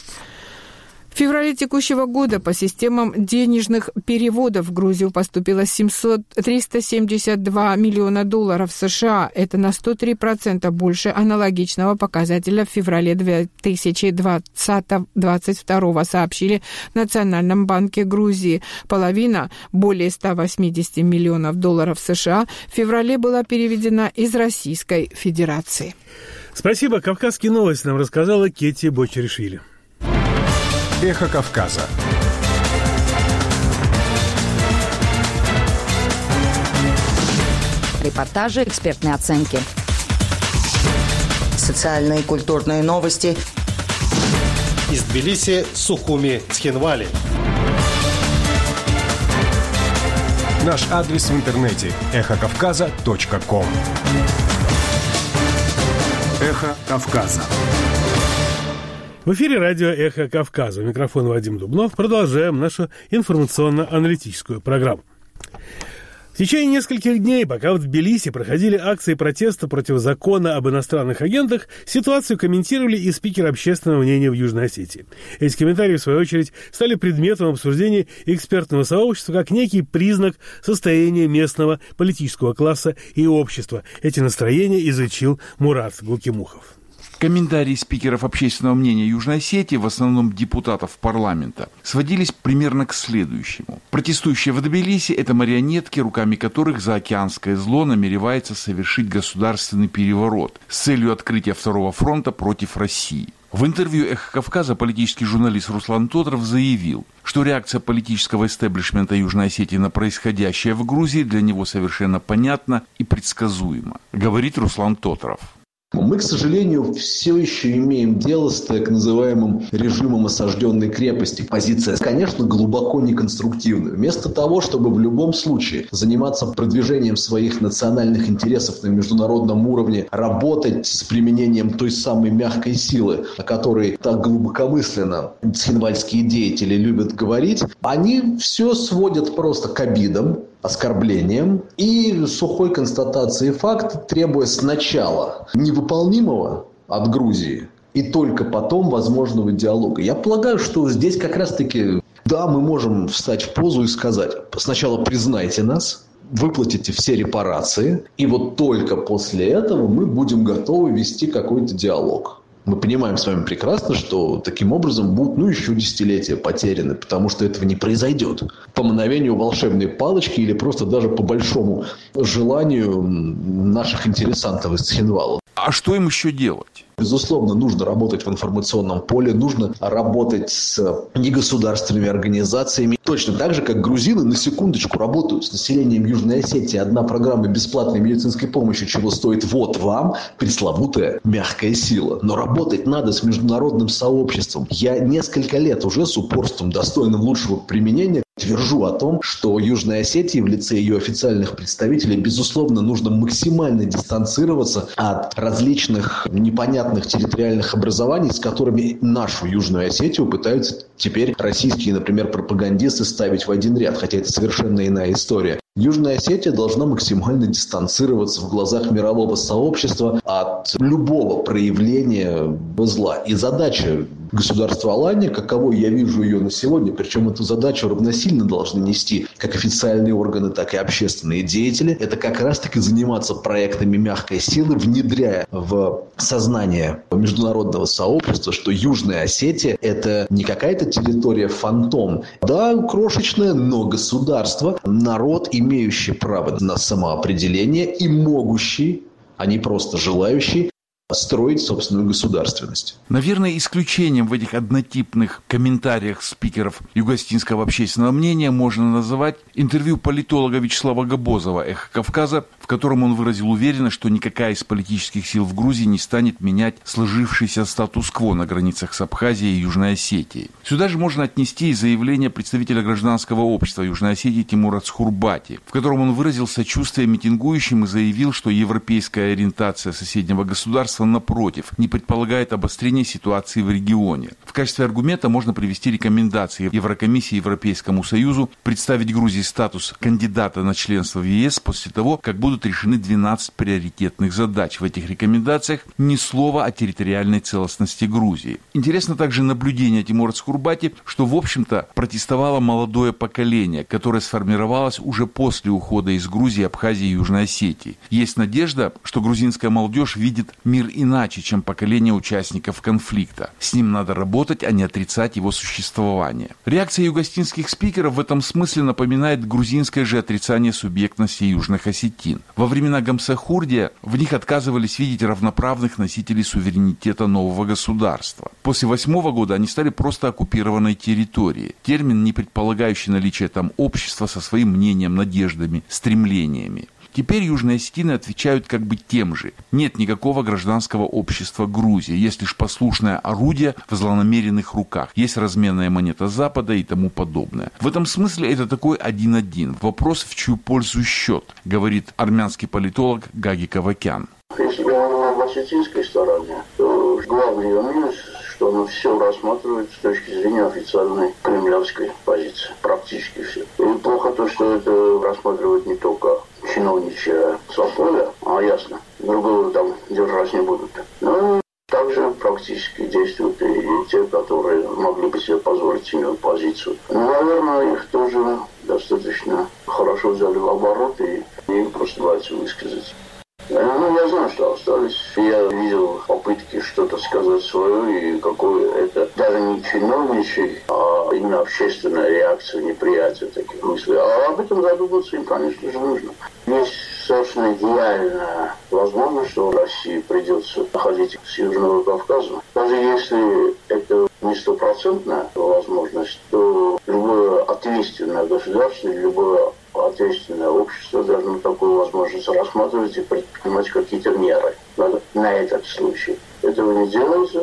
В феврале текущего года по системам денежных переводов в Грузию поступило триста семьдесят два миллиона долларов США. Это на сто три процента больше аналогичного показателя в феврале две тысячи двадцать второго, сообщили в Национальном банке Грузии. Половина, более ста восьмидесяти миллионов долларов США, в феврале была переведена из Российской Федерации. Спасибо. «Кавказские новости» нам рассказала Кетти Бочеришвили. Эхо Кавказа. Репортажи, экспертные оценки. Социальные и культурные новости. Из Тбилиси, Сухуми, Цхинвали. Наш адрес в интернете – эхо кавказа точка ком. Эхо Кавказа. В эфире радио «Эхо Кавказа». Микрофон Вадим Дубнов. Продолжаем нашу информационно-аналитическую программу. В течение нескольких дней, пока в Тбилиси проходили акции протеста против закона об иностранных агентах, ситуацию комментировали и спикеры общественного мнения в Южной Осетии. Эти комментарии, в свою очередь, стали предметом обсуждения экспертного сообщества как некий признак состояния местного политического класса и общества. Эти настроения изучил Мурат Гулкимухов. Комментарии спикеров общественного мнения Южной Осетии, в основном депутатов парламента, сводились примерно к следующему. Протестующие в Тбилиси – это марионетки, руками которых заокеанское зло намеревается совершить государственный переворот с целью открытия второго фронта против России. В интервью «Эхо Кавказа» политический журналист Руслан Тотров заявил, что реакция политического истеблишмента Южной Осетии на происходящее в Грузии для него совершенно понятна и предсказуема. Говорит Руслан Тотров. Мы, к сожалению, все еще имеем дело с так называемым режимом осажденной крепости. Позиция, конечно, глубоко неконструктивная. Вместо того, чтобы в любом случае заниматься продвижением своих национальных интересов на международном уровне, работать с применением той самой мягкой силы, о которой так глубокомысленно цхинвальские деятели любят говорить, они все сводят просто к обидам, оскорблением и сухой констатацией факта, требуя сначала невыполнимого от Грузии и только потом возможного диалога. Я полагаю, что здесь как раз-таки, да, мы можем встать в позу и сказать: сначала признайте нас, выплатите все репарации, и вот только после этого мы будем готовы вести какой-то диалог. Мы понимаем с вами прекрасно, что таким образом будут, ну, еще десятилетия потеряны, потому что этого не произойдет по мановению волшебной палочки или просто даже по большому желанию наших интересантов из Цхинвала. А что им еще делать? Безусловно, нужно работать в информационном поле, нужно работать с негосударственными организациями. Точно так же, как грузины, на секундочку, работают с населением Южной Осетии. Одна программа бесплатной медицинской помощи чего стоит? Вот вам пресловутая мягкая сила. Но работать надо с международным сообществом. Я несколько лет уже с упорством, достойным лучшего применения, твержу о том, что Южной Осетии в лице ее официальных представителей, безусловно, нужно максимально дистанцироваться от различных непонятных территориальных образований, с которыми нашу Южную Осетию пытаются теперь российские, например, пропагандисты ставить в один ряд, хотя это совершенно иная история. Южная Осетия должна максимально дистанцироваться в глазах мирового сообщества от любого проявления зла. И задача государства Алания, каковой я вижу ее на сегодня, причем эту задачу равносильно должны нести как официальные органы, так и общественные деятели, это как раз-таки заниматься проектами мягкой силы, внедряя в сознание международного сообщества, что Южная Осетия – это не какая-то территория-фантом, да, крошечная, но государство, народ, имеющий право на самоопределение и могущий, а не просто желающий, строить собственную государственность. Наверное, исключением в этих однотипных комментариях спикеров юго-осетинского общественного мнения можно называть интервью политолога Вячеслава Габозова «Эхо Кавказа», в котором он выразил уверенность, что никакая из политических сил в Грузии не станет менять сложившийся статус-кво на границах с Абхазией и Южной Осетией. Сюда же можно отнести и заявление представителя гражданского общества Южной Осетии Тимура Цхурбати, в котором он выразил сочувствие митингующим и заявил, что европейская ориентация соседнего государства, напротив, не предполагает обострения ситуации в регионе. В качестве аргумента можно привести рекомендации Еврокомиссии Европейскому Союзу представить Грузии статус кандидата на членство в ЕС после того, как будут решены двенадцать приоритетных задач. В этих рекомендациях ни слова о территориальной целостности Грузии. Интересно также наблюдение Тимура Цхурбати, что, в общем-то, протестовало молодое поколение, которое сформировалось уже после ухода из Грузии, Абхазии и Южной Осетии. Есть надежда, что грузинская молодежь видит мир иначе, чем поколение участников конфликта. С ним надо работать, а не отрицать его существование. Реакция юго-осетинских спикеров в этом смысле напоминает грузинское же отрицание субъектности южных осетин. Во времена Гамсахурдия в них отказывались видеть равноправных носителей суверенитета нового государства. После восьмого года они стали просто оккупированной территорией. Термин, не предполагающий наличие там общества со своим мнением, надеждами, стремлениями. Теперь южные осетины отвечают как бы тем же. Нет никакого гражданского общества Грузии, есть лишь послушное орудие в злонамеренных руках, есть разменная монета Запада и тому подобное. В этом смысле это такой один-один. Вопрос, в чью пользу счет, говорит армянский политолог Гаги Кавакян. Если говорим об осетинской стороне, то главный ее минус, что оно все рассматривает с точки зрения официальной кремлевской позиции. Практически все. И плохо то, что это рассматривает не только чиновничья сословие, а ясно, другого там держать не будут. Но также практически действуют и те, которые могли бы себе позволить иметь позицию. Ну, наверное, их тоже достаточно хорошо взяли в оборот, и им просто боятся высказать. Ну, я знаю, что остались. Я видел попытки что-то сказать свое, и какое это даже не чиновничий, а именно общественная реакция, неприятие таких мыслей. А об этом задуматься им, конечно же, нужно. Есть совершенно идеальная возможность, что России придется находить с Южного Кавказа. Даже если это не стопроцентная возможность, то любое ответственное государство, любое ответственное общество должно такую возможность рассматривать и предпринимать какие-то меры на, на этот случай. Этого не делается.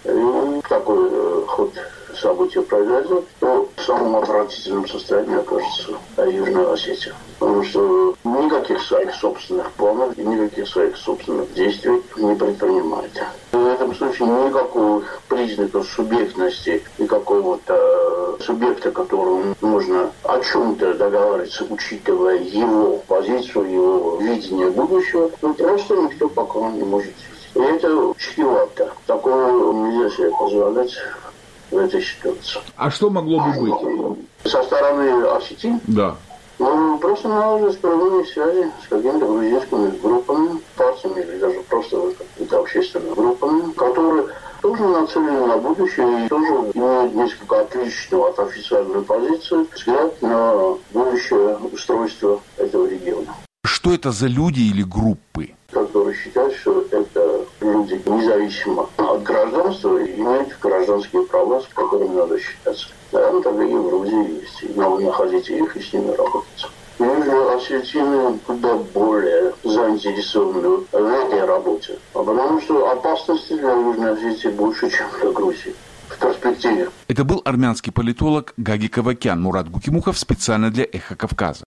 И такой э, ход событий произойдет, то в самом отвратительном состоянии окажется Южная Осетия. Потому что никаких своих собственных планов, никаких своих собственных действий не предпринимает. В этом случае никаких признаков субъектности и какого-то субъекта, которому можно о чем-то договариваться, учитывая его позицию, его видение будущего, ну, просто никто пока не может видеть. И это чревато. Такого нельзя себе позволять в этой ситуации. А что могло бы быть? Со стороны Осетии? Да. Ну, просто наложить прямые связи с какими-то грузинскими группами, партиями или даже просто какими-то общественными группами, которые тоже нацелены на будущее и тоже имеют несколько отличного от официальной позиции взгляд на будущее устройство этого региона. Что это за люди или группы? Которые считают, что это люди, независимо от гражданства, имеют гражданские права, с которыми надо считаться. Наверное, тогда и в Грузии есть. И надо находить их и с ними работать. Южные осетины куда более заинтересованы в этой работе. А потому что опасности для Южной Осетии больше, чем для Грузии. В перспективе. Это был армянский политолог Гаги Кавакян. Мурат Гукимухов специально для «Эхо Кавказа».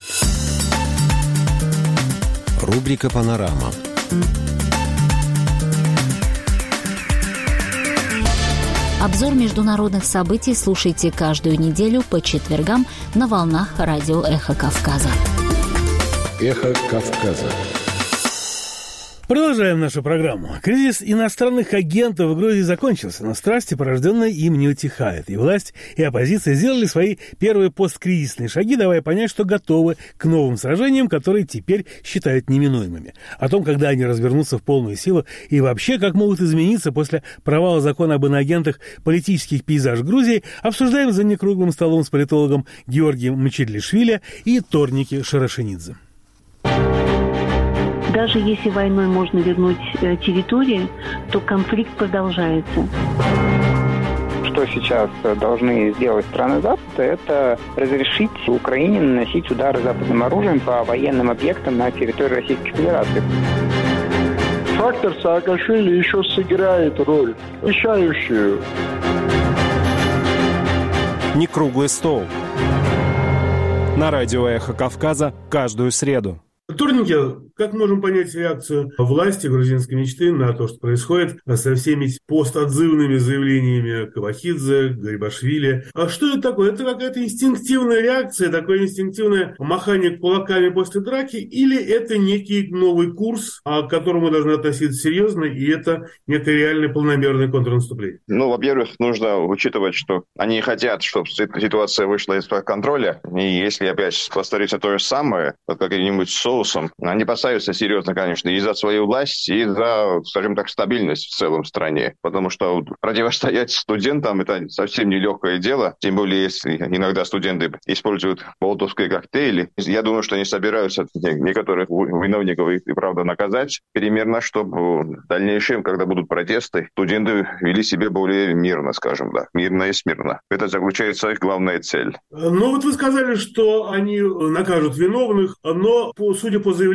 Рубрика «Панорама». Обзор международных событий слушайте каждую неделю по четвергам на волнах радио «Эхо Кавказа». «Эхо Кавказа». Продолжаем нашу программу. Кризис иностранных агентов в Грузии закончился, но страсти, порожденные им, не утихают. И власть, и оппозиция сделали свои первые посткризисные шаги, давая понять, что готовы к новым сражениям, которые теперь считают неминуемыми. О том, когда они развернутся в полную силу и вообще, как могут измениться после провала закона об иноагентах политических пейзаж Грузии, обсуждаем за некруглым столом с политологом Георгием Мчедлишвили и Торники Шарашенидзе. Даже если войной можно вернуть территории, то конфликт продолжается. Что сейчас должны сделать страны Запада, это разрешить Украине наносить удары западным оружием по военным объектам на территории Российской Федерации. Фактор Саакашвили еще сыграет роль, решающую. Некруглый стол. На радио «Эхо Кавказа» каждую среду. Торники, как можем понять реакцию власти грузинской мечты на то, что происходит со всеми постотзывными заявлениями Кавахидзе, Гарибашвили? А что это такое? Это какая-то инстинктивная реакция, такое инстинктивное махание кулаками после драки, или это некий новый курс, к которому мы должны относиться серьезно, и это некое реальное полномерное контрнаступление? Ну, во-первых, нужно учитывать, что они хотят, чтобы ситуация вышла из-под контроля, и если опять повторится то же самое, вот как-нибудь соус, они поставятся серьезно, конечно, и за свою власть, и за, скажем так, стабильность в целом в стране. Потому что противостоять студентам – это совсем нелегкое дело. Тем более, если иногда студенты используют молотовские коктейли. Я думаю, что они собираются некоторых виновников и, правда, наказать. Примерно, чтобы в дальнейшем, когда будут протесты, студенты вели себя более мирно, скажем, да. Мирно и смирно. Это заключается их главная цель. Ну, вот вы сказали, что они накажут виновных, но, судя по заявлениям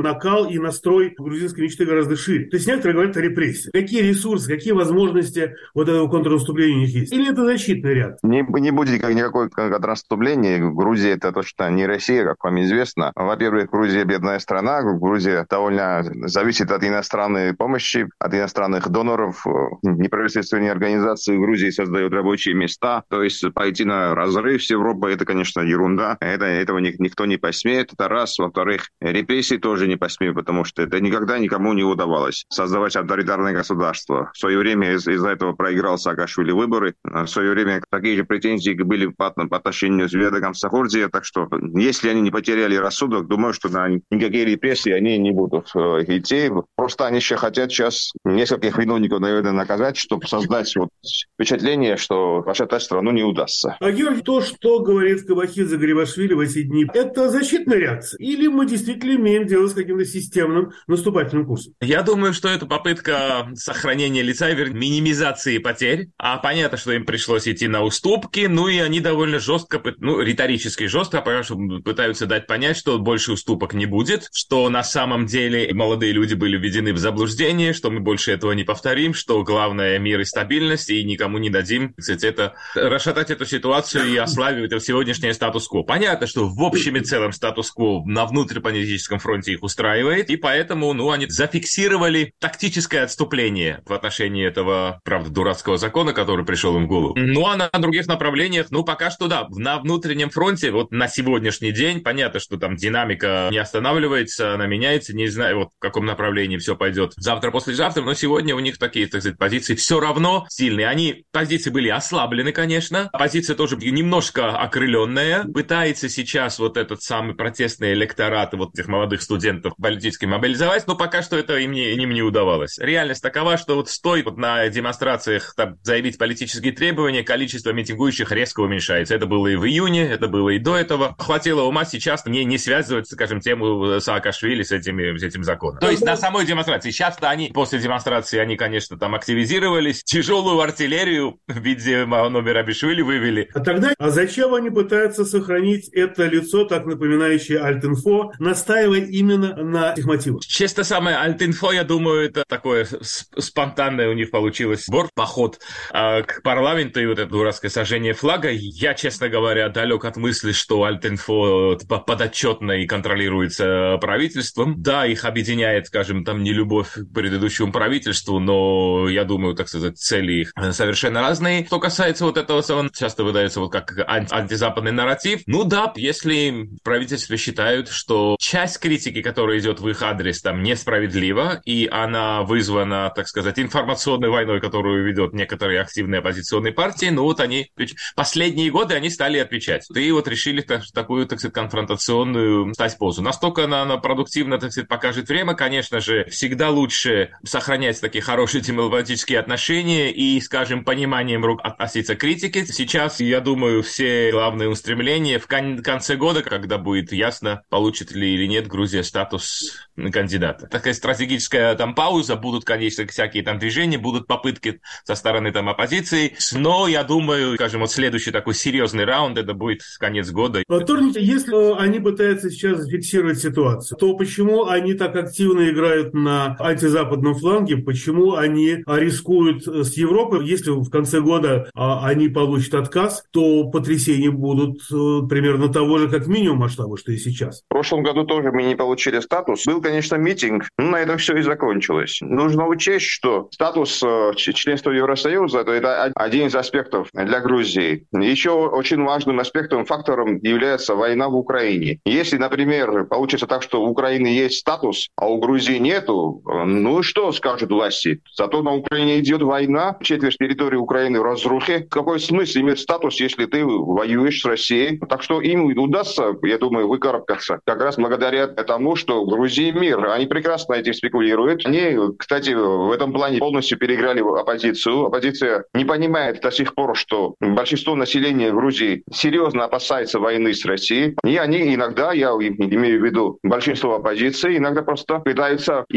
накал и настрой грузинской мечты гораздо шире. То есть некоторые говорят о репрессии. Какие ресурсы, какие возможности вот этого контрнаступления у них есть? Или это защитный ряд? Не, не будет никакой контрнаступления. Грузия — это точно не Россия, как вам известно. Во-первых, Грузия бедная страна. Грузия довольно зависит от иностранной помощи, от иностранных доноров. Неправительственные организации в Грузии создают рабочие места. То есть пойти на разрыв с Европой — это, конечно, ерунда. Это, этого никто не посмеет. Это раз. Во-вторых, репрессии тоже не посмеют, потому что это никогда никому не удавалось. Создавать авторитарное государство. В свое время из- из-за этого проиграл Саакашвили выборы. В свое время такие же претензии были по, по отношению с Ведагом Сахурдзе. Так что, если они не потеряли рассудок, думаю, что на никакие репрессии они не будут э, идти. Просто они еще хотят сейчас нескольких виновников, наверное, наказать, чтобы создать вот впечатление, что пошатать страну не удастся. А, Георгий, то, что говорит Кабахидзе Гарибашвили в эти дни, это защитная реакция? Или мы действительно имеем дело с каким-то системным наступательным курсом? Я думаю, что это попытка сохранения лица и минимизации потерь. А понятно, что им пришлось идти на уступки, ну и они довольно жестко, ну, риторически жестко, потому что пытаются дать понять, что больше уступок не будет, что на самом деле молодые люди были введены в заблуждение, что мы больше этого не повторим, что главное мир и стабильность, и никому не дадим, кстати, это расшатать эту ситуацию и ослабить сегодняшнее статус-кво. Понятно, что в общем и целом статус-кво на внутриполитическом фронте их устраивает, и поэтому, ну, они зафиксировали тактическое отступление в отношении этого, правда, дурацкого закона, который пришел им в голову. Ну, а на других направлениях, ну, пока что, да, на внутреннем фронте, вот на сегодняшний день, понятно, что там динамика не останавливается, она меняется, не знаю, вот в каком направлении все пойдет завтра-послезавтра, но сегодня у них такие, так сказать, позиции все равно сильные. Они, позиции были ослаблены, конечно, позиция тоже немножко окрыленная, пытается сейчас вот этот самый протестный электорат вот этих молодых студентов политически мобилизовать, но пока что это им не, им не удавалось. Реальность такова, что вот стоит вот на демонстрациях там, заявить политические требования, количество митингующих резко уменьшается. Это было и в июне, это было и до этого. Хватило ума сейчас не, не связывать, скажем, тему Саакашвили с, этими, с этим законом. То есть на самой демонстрации. Сейчас-то они, после демонстрации, они, конечно, там активизировались, тяжелую артиллерию в виде Мирабишвили вывели. А тогда, а зачем они пытаются сохранить это лицо, так напоминающее Альтинфо, настаивая именно на этих мотивах? Честно, самое Альтинфо, я думаю, это такое спонтанное у них получилось сбор, поход э, к парламенту и вот это дурацкое сожжение флага. Я, честно говоря, далек от мысли, что Альтинфо подотчетно и контролируется правительством. Да, их объединяет, скажем, там не любовь к предыдущему правительству, но я думаю, так сказать, цели их совершенно разные. Что касается вот этого, он часто выдается вот как анти- антизападный нарратив. Ну да, если правительство считают, что часть критики, которая идет в их адрес, там несправедлива, и она вызвана, так сказать, информационной войной, которую ведут некоторые активные оппозиционные партии, ну вот они последние годы они стали отвечать. И вот решили так, такую, так сказать, конфронтационную стать позу. Настолько она, она продуктивно, так сказать, покажет время, конечно же, всегда лучше сохранять такие хорошие дипломатические отношения и, скажем, пониманием рук относиться к критике. Сейчас, я думаю, все главные устремления в кон- конце года, когда будет ясно, получит ли или нет Грузия статус кандидата. Такая стратегическая там пауза, будут, конечно, всякие там движения, будут попытки со стороны там оппозиции, но я думаю, скажем, вот следующий такой серьезный раунд, это будет конец года. Торните, если они пытаются сейчас зафиксировать ситуацию, то почему они так активно играют на антизападном фланге, почему они рискуют с Европой? Если в конце года они получат отказ, то потрясения будут примерно того же, как минимум масштаба, что и сейчас. В прошлом году тоже мы не получили статус. Был, конечно, митинг, но на этом все и закончилось. Нужно учесть, что статус членства Евросоюза – это один из аспектов для Грузии. Еще очень важным аспектом, фактором является война в Украине. Если, например, получится так, что у Украины есть статус, а у Грузии нету, ну и что скажут власти? Зато на Украине идет война, четверть территории Украины в разрухе. Какой смысл иметь статус, если ты воюешь с Россией? Так что им удастся, я думаю, выкарабкаться как раз благодаря тому, что в Грузии мир. Они прекрасно этим спекулируют. Они, кстати, в этом плане полностью переиграли оппозицию. Оппозиция не понимает до сих пор, что большинство населения Грузии серьезно опасается войны с Россией. И они иногда, я имею в виду большинство оппозиции, иногда просто пытаются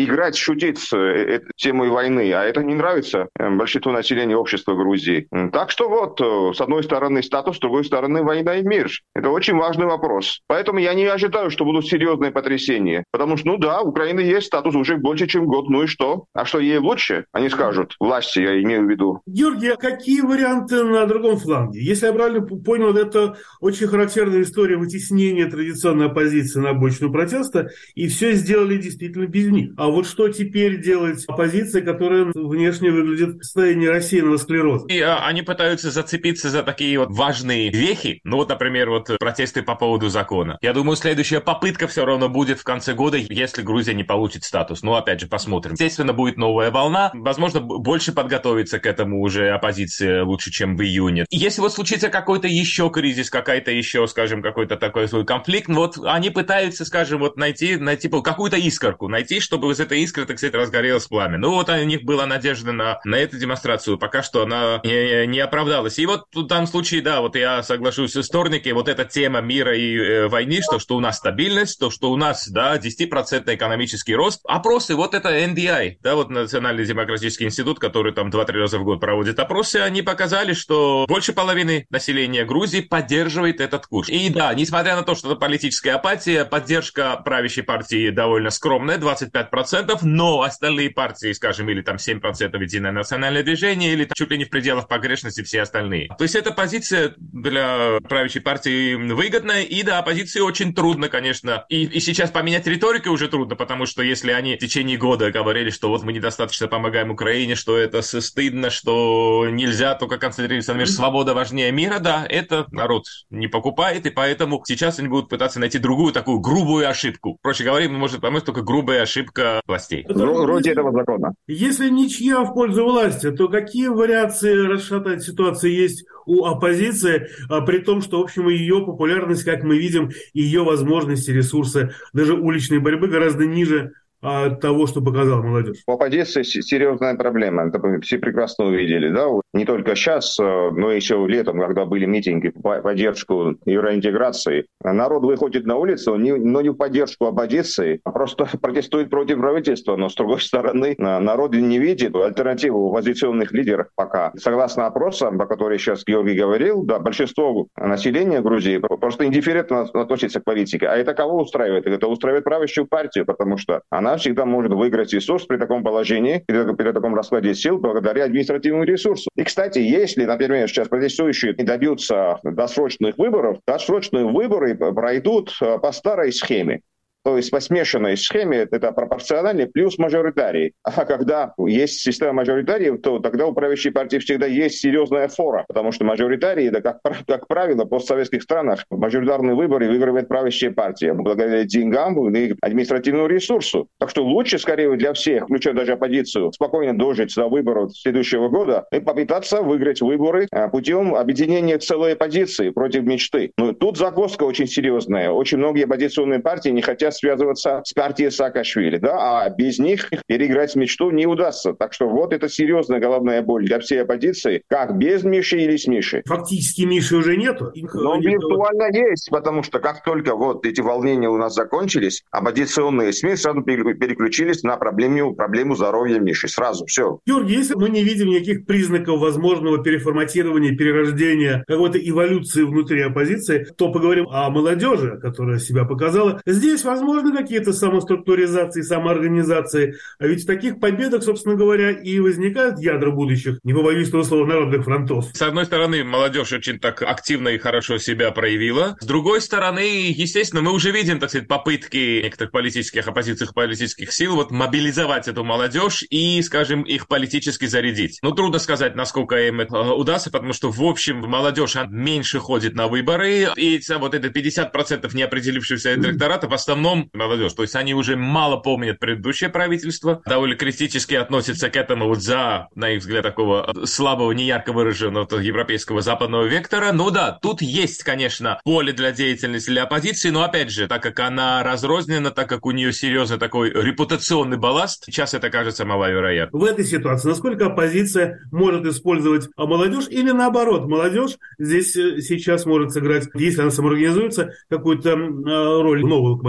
играть, шутить с э, темой войны, а это не нравится большинству населения общества Грузии. Так что вот, с одной стороны статус, с другой стороны война и мир. Это очень важный вопрос. Поэтому я не ожидаю, что будут серьезные потрясения. Потому что, ну да, у Украины есть статус уже больше, чем год. Ну и что? А что ей лучше? Они скажут. Власти, я имею в виду. Георгий, а какие варианты на другом фланге? Если я правильно понял, это очень характерная история вытеснения традиционной оппозиции на обочину протеста, и все сделали действительно без них. А вот что теперь делать оппозиция, которая внешне выглядит в состоянии рассеянного склероза? И а, они пытаются зацепиться за такие вот важные вехи, ну вот, например, вот протесты по поводу закона. Я думаю, следующая попытка все равно будет в конце года, если Грузия не получит статус. Ну, опять же, посмотрим. Естественно, будет новая волна. Возможно, больше подготовиться к этому уже оппозиция лучше, чем в июне. И если вот случится какой-то еще кризис, какая-то еще, скажем, какой-то такой свой конфликт, вот они пытаются, скажем, вот найти, найти какую-то искорку, найти, чтобы из этой искры, так сказать, разгорелось пламя. Ну, вот у них была надежда на, на эту демонстрацию. Пока что она не, не оправдалась. И вот в данном случае, да, вот я соглашусь с историками, вот эта тема мира и э, войны, что, что у нас стабильность, то, что у нас, да, десять процентов экономический рост. Опросы, вот это эн ди ай, да, вот Национальный демократический институт, который там два-три раза в год проводит опросы, они показали, что больше половины населения Грузии поддерживает этот курс. И да, несмотря на то, что это политическая апатия, поддержка правящей партии довольно скромная, двадцать пять процентов, но остальные партии, скажем, или там семь процентов Единое национальное движение, или там, чуть ли не в пределах погрешности все остальные. То есть эта позиция для правящей партии выгодная, и да, оппозиции очень трудно, конечно. И, и сейчас поменять риторику уже трудно, потому что если они в течение года говорили, что вот мы недостаточно помогаем Украине, что это стыдно, что нельзя только концентрироваться на мир, свобода важнее мира, да, это народ не покупает, и поэтому сейчас они будут пытаться найти другую такую грубую ошибку. Проще говоря, может помочь только грубая ошибка властей. Вроде этого закона. Если ничья в пользу власти, то какие вариации расшатать ситуацию есть у оппозиции, а при том, что, в общем, ее популярность, как мы видим, ее возможности, ресурсы, даже уличной борьбы гораздо ниже от того, что показала молодежь? У оппозиции серьезная проблема. Это мы все прекрасно увидели, да? Не только сейчас, но еще летом, когда были митинги по поддержку евроинтеграции. Народ выходит на улицу, но не в поддержку оппозиции, а просто протестует против правительства. Но, с другой стороны, народ не видит альтернативу у оппозиционных лидеров пока. Согласно опросам, о которых сейчас Георгий говорил, да, большинство населения Грузии просто индифферентно относится к политике. А это кого устраивает? Это устраивает правящую партию, потому что она всегда может выиграть ресурс при таком положении, при, при таком раскладе сил, благодаря административному ресурсу. И, кстати, если, например, сейчас протестующие не добьются досрочных выборов, досрочные выборы пройдут по старой схеме. То есть по смешанной схеме это пропорциональный плюс мажоритарий. А когда есть система мажоритариев, то тогда у правящей партии всегда есть серьезная фора. Потому что мажоритарии, да, как, как правило, в постсоветских странах мажоритарные выборы выигрывает правящая партия благодаря деньгам и административному ресурсу. Так что лучше, скорее, для всех, включая даже оппозицию, спокойно дожить до выборов следующего года и попытаться выиграть выборы путем объединения целой оппозиции против мечты. Но тут загвоздка очень серьезная. Очень многие оппозиционные партии не хотят связываться с партией Саакашвили, да, а без них переиграть мечту не удастся. Так что вот это серьезная головная боль для всей оппозиции, как без Миши или с Мишей. Фактически Миши уже нету. Но виртуально есть, потому что как только вот эти волнения у нас закончились, оппозиционные СМИ сразу переключились на проблему, проблему здоровья Миши. Сразу, все. Георгий, если мы не видим никаких признаков возможного переформатирования, перерождения, какой-то эволюции внутри оппозиции, то поговорим о молодежи, которая себя показала. Здесь, возможно, Возможно, какие-то самоструктуризации, самоорганизации. А ведь в таких победах, собственно говоря, и возникают ядра будущих, не побоюсь этого слова, народных фронтов. С одной стороны, молодежь очень так активно и хорошо себя проявила. С другой стороны, естественно, мы уже видим, так сказать, попытки некоторых политических, оппозиционных политических сил вот мобилизовать эту молодежь и, скажем, их политически зарядить. Ну, трудно сказать, насколько им это удастся, потому что, в общем, молодежь меньше ходит на выборы, и вот это пятьдесят процентов неопределившихся электората в основном молодежь. То есть они уже мало помнят предыдущее правительство, довольно критически относятся к этому вот за, на их взгляд, такого слабого, неярко выраженного европейского западного вектора. Ну да, тут есть, конечно, поле для деятельности для оппозиции, но опять же, так как она разрознена, так как у нее серьезный такой репутационный балласт, сейчас это кажется маловероятно. В этой ситуации насколько оппозиция может использовать молодежь или наоборот, молодежь здесь сейчас может сыграть, если она самоорганизуется, какую-то роль нового локомотива?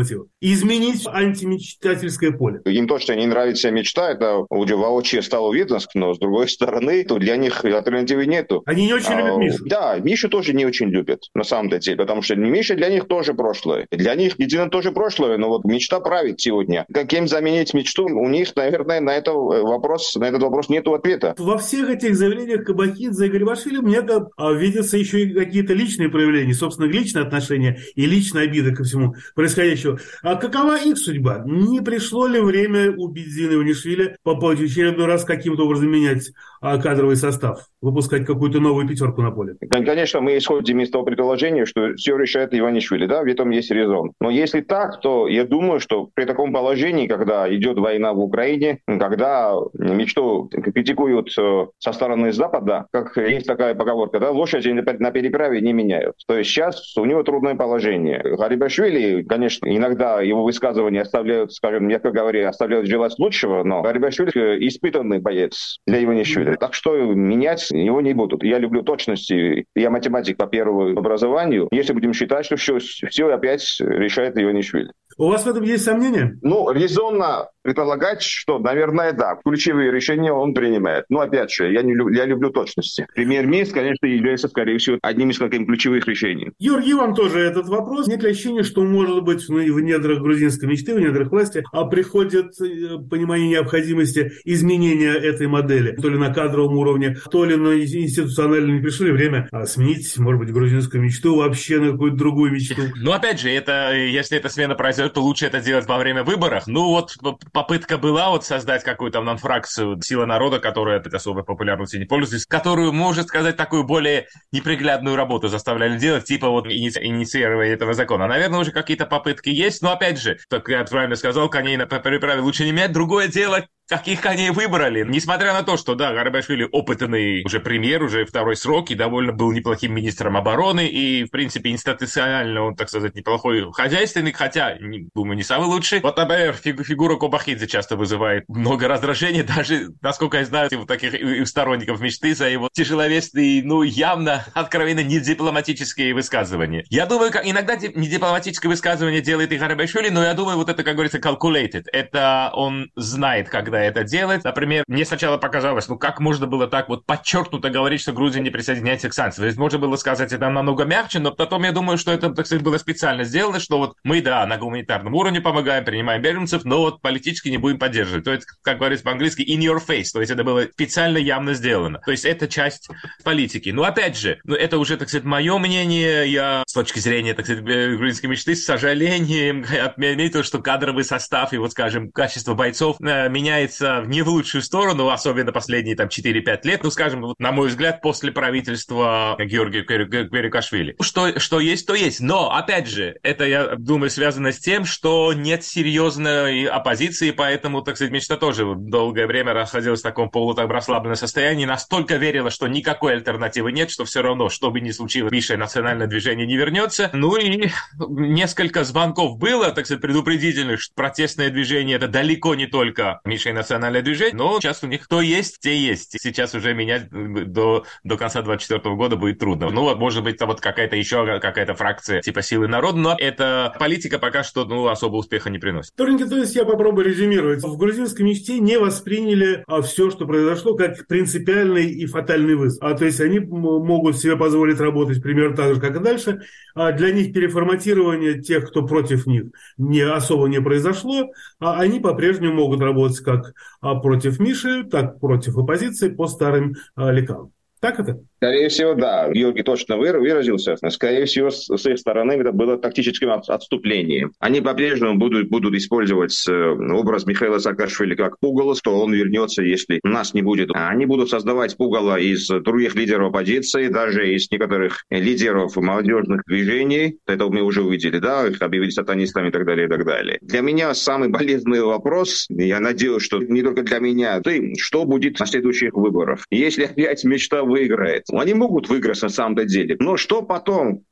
изменить антимечтательское поле. Им то, что не нравится мечта, это уже воочию стало видно, но с другой стороны, то для них альтернативы нету. Они не очень а, любят Мишу. Да, Мишу тоже не очень любят, на самом-то деле, потому что Миша для них тоже прошлое. Для них действительно тоже прошлое, но вот мечта правит сегодня. Каким заменить мечту? У них, наверное, на, это вопрос, на этот вопрос нет ответа. Во всех этих заявлениях Кабахидзе и Гарибашвили мне видятся еще и какие-то личные проявления, собственно, личные отношения и личная обида ко всему происходящему. А какова их судьба? Не пришло ли время у Бедзина и Унишвили по очередной раз каким-то образом менять кадровый состав, выпускать какую-то новую пятерку на поле? Конечно, мы исходим из того предположения, что все решает Иванишвили, да, в этом есть резон. Но если так, то я думаю, что при таком положении, когда идет война в Украине, когда мечту критикуют со стороны Запада, как есть такая поговорка, да, лошади на переправе не меняют. То есть сейчас у него трудное положение. Гарибашвили, конечно, иногда его высказывания оставляют, скажем, мягко говоря, оставляют желать лучшего, но Гарибашвили испытанный боец для Иванишвили. Так что менять его не будут. Я люблю точности. Я математик по первому образованию. Если будем считать, что все, все опять решает Иванишвили. У вас в этом есть сомнения? Ну, резонно предполагать, что, наверное, да, ключевые решения он принимает. Но, опять же, я, не люб, я люблю точности. Премьер-министр, конечно, является, скорее всего, одним из ключевых решений. Георгий, вам тоже этот вопрос. Нет ли ощущения, что, может быть, ну, в недрах грузинской мечты, в недрах власти, а приходит понимание необходимости изменения этой модели? То ли на кадровом уровне, то ли на институциональном. Не пришло ли время сменить, может быть, грузинскую мечту вообще на какую-то другую мечту? Ну, опять же, это, если эта смена произойдет, то лучше это делать во время выборов. Ну, вот попытка была вот создать какую-то нон-фракцию «Сила народа», которая этой особой популярностью не пользуется, которую, можно сказать, такую более неприглядную работу заставляли делать, типа вот иници- инициирования этого закона. Наверное, уже какие-то попытки есть, но, опять же, как я правильно сказал, коней на переправе лучше не менять. Другое дело, каких коней выбрали. Несмотря на то, что, да, Гарибашвили опытный уже премьер, уже второй срок, и довольно был неплохим министром обороны, и, в принципе, институционально он, так сказать, неплохой хозяйственник, хотя, не, думаю, не самый лучший. Вот, например, фигура Кобахидзе часто вызывает много раздражения, даже, насколько я знаю, у таких у сторонников мечты за его тяжеловесные, ну, явно, откровенно недипломатические высказывания. Я думаю, как иногда недипломатическое высказывание делает и Гарибашвили, но я думаю, вот это, как говорится, calculated. Это он знает, когда это делать. Например, мне сначала показалось, ну как можно было так вот подчеркнуто говорить, что Грузия не присоединяется к санкциям. То есть можно было сказать это намного мягче, но потом я думаю, что это, так сказать, было специально сделано, что вот мы, да, на гуманитарном уровне помогаем, принимаем беженцев, но вот политически не будем поддерживать. То есть, как говорится по-английски, in your face. То есть это было специально явно сделано. То есть это часть политики. Но опять же, ну это уже, так сказать, мое мнение. Я с точки зрения, так сказать, грузинской мечты, с сожалением отметил, что кадровый состав и вот, скажем, качество бойцов меняется не в лучшую сторону, особенно последние там четыре-пять лет, ну, скажем, вот, на мой взгляд, после правительства Георгия Кверикашвили. Что, что есть, то есть. Но, опять же, это, я думаю, связано с тем, что нет серьезной оппозиции, поэтому, так сказать, мечта тоже долгое время находилась в таком полу там расслабленном состоянии, настолько верила, что никакой альтернативы нет, что все равно, что бы ни случилось, Миша национальное движение не вернется. Ну и несколько звонков было, так сказать, предупредительных, что протестное движение это далеко не только Миша и национальное движение, но сейчас у них кто есть, те есть. Сейчас уже менять до, до конца двадцать четвёртого года будет трудно. Ну, вот, может быть, вот какая-то еще какая-то фракция типа «Силы народа», но эта политика пока что, ну, особо успеха не приносит. Торники, то есть я попробую резюмировать. В грузинской мечте не восприняли а, все, что произошло, как принципиальный и фатальный вызов. А, то есть они могут себе позволить работать примерно так же, как и дальше. А для них переформатирование тех, кто против них, не особо не произошло. А они по-прежнему могут работать как а, против Миши, так против оппозиции по старым а, лекалам. Так это? Скорее всего, да. Георгий точно выразился. Скорее всего, с их стороны это было тактическим отступлением. Они по-прежнему будут, будут использовать образ Михаила Саакашвили как пугало, что он вернется, если нас не будет. Они будут создавать пугало из других лидеров оппозиции, даже из некоторых лидеров молодежных движений. Это мы уже увидели, да, их объявили сатанистами и так далее, и так далее. Для меня самый болезненный вопрос, я надеюсь, что не только для меня, ты, что будет на следующих выборах? Если опять мечта выиграет, они могут выиграть на самом деле. Но что потом?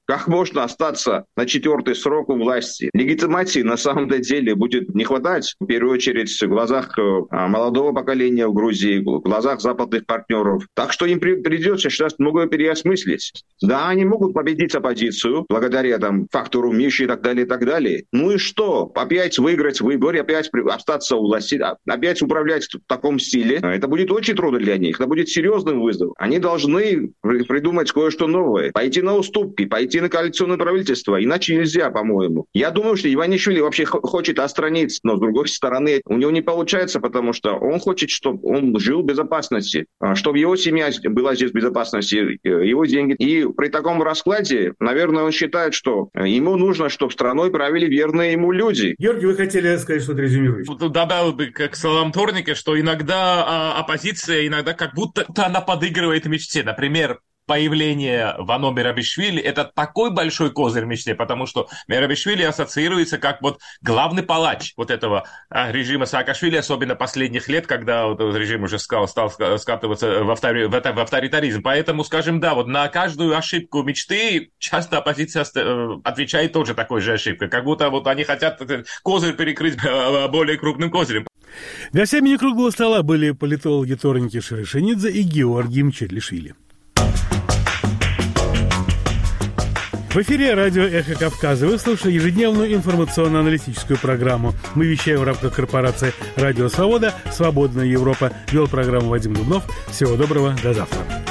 Как можно остаться на четвертый срок у власти? Легитимации на самом-то деле будет не хватать, в первую очередь, в глазах молодого поколения в Грузии, в глазах западных партнеров. Так что им придется сейчас многое переосмыслить. Да, они могут победить оппозицию благодаря там, фактору Миши и так далее, и так далее. Ну и что? Опять выиграть выборы, опять остаться у власти, опять управлять в таком стиле. Это будет очень трудно для них. Это будет серьезным вызовом. Они должны придумать кое-что новое. Пойти на уступки, пойти на коалиционное правительство. Иначе нельзя, по-моему. Я думаю, что Иванишвили вообще хочет отстраниться, но с другой стороны, у него не получается, потому что он хочет, чтобы он жил в безопасности, чтобы его семья была здесь в безопасности, его деньги. И при таком раскладе, наверное, он считает, что ему нужно, чтобы страной правили верные ему люди. Георгий, вы хотели сказать что-то резюмирующее? Добавил бы к словам Торника, что иногда а, оппозиция, иногда как будто она подыгрывает мечте. Например, появление Вано Мерабишвили – это такой большой козырь в мечте, потому что Мерабишвили ассоциируется как вот главный палач вот этого режима Саакашвили, особенно последних лет, когда вот режим уже стал, стал скатываться в, автори, в, в авторитаризм. Поэтому, скажем, да, вот на каждую ошибку мечты часто оппозиция отвечает тоже такой же ошибкой, как будто вот они хотят козырь перекрыть более крупным козырем. Гостями некруглого стола были политологи Торники Шерешенидзе и Георгий Мчедлишвили. В эфире радио «Эхо Кавказа». Вы слушаете ежедневную информационно-аналитическую программу. Мы вещаем в рамках корпорации «Радио Свобода». «Свободная Европа». Вел программу Вадим Дубнов. Всего доброго. До завтра.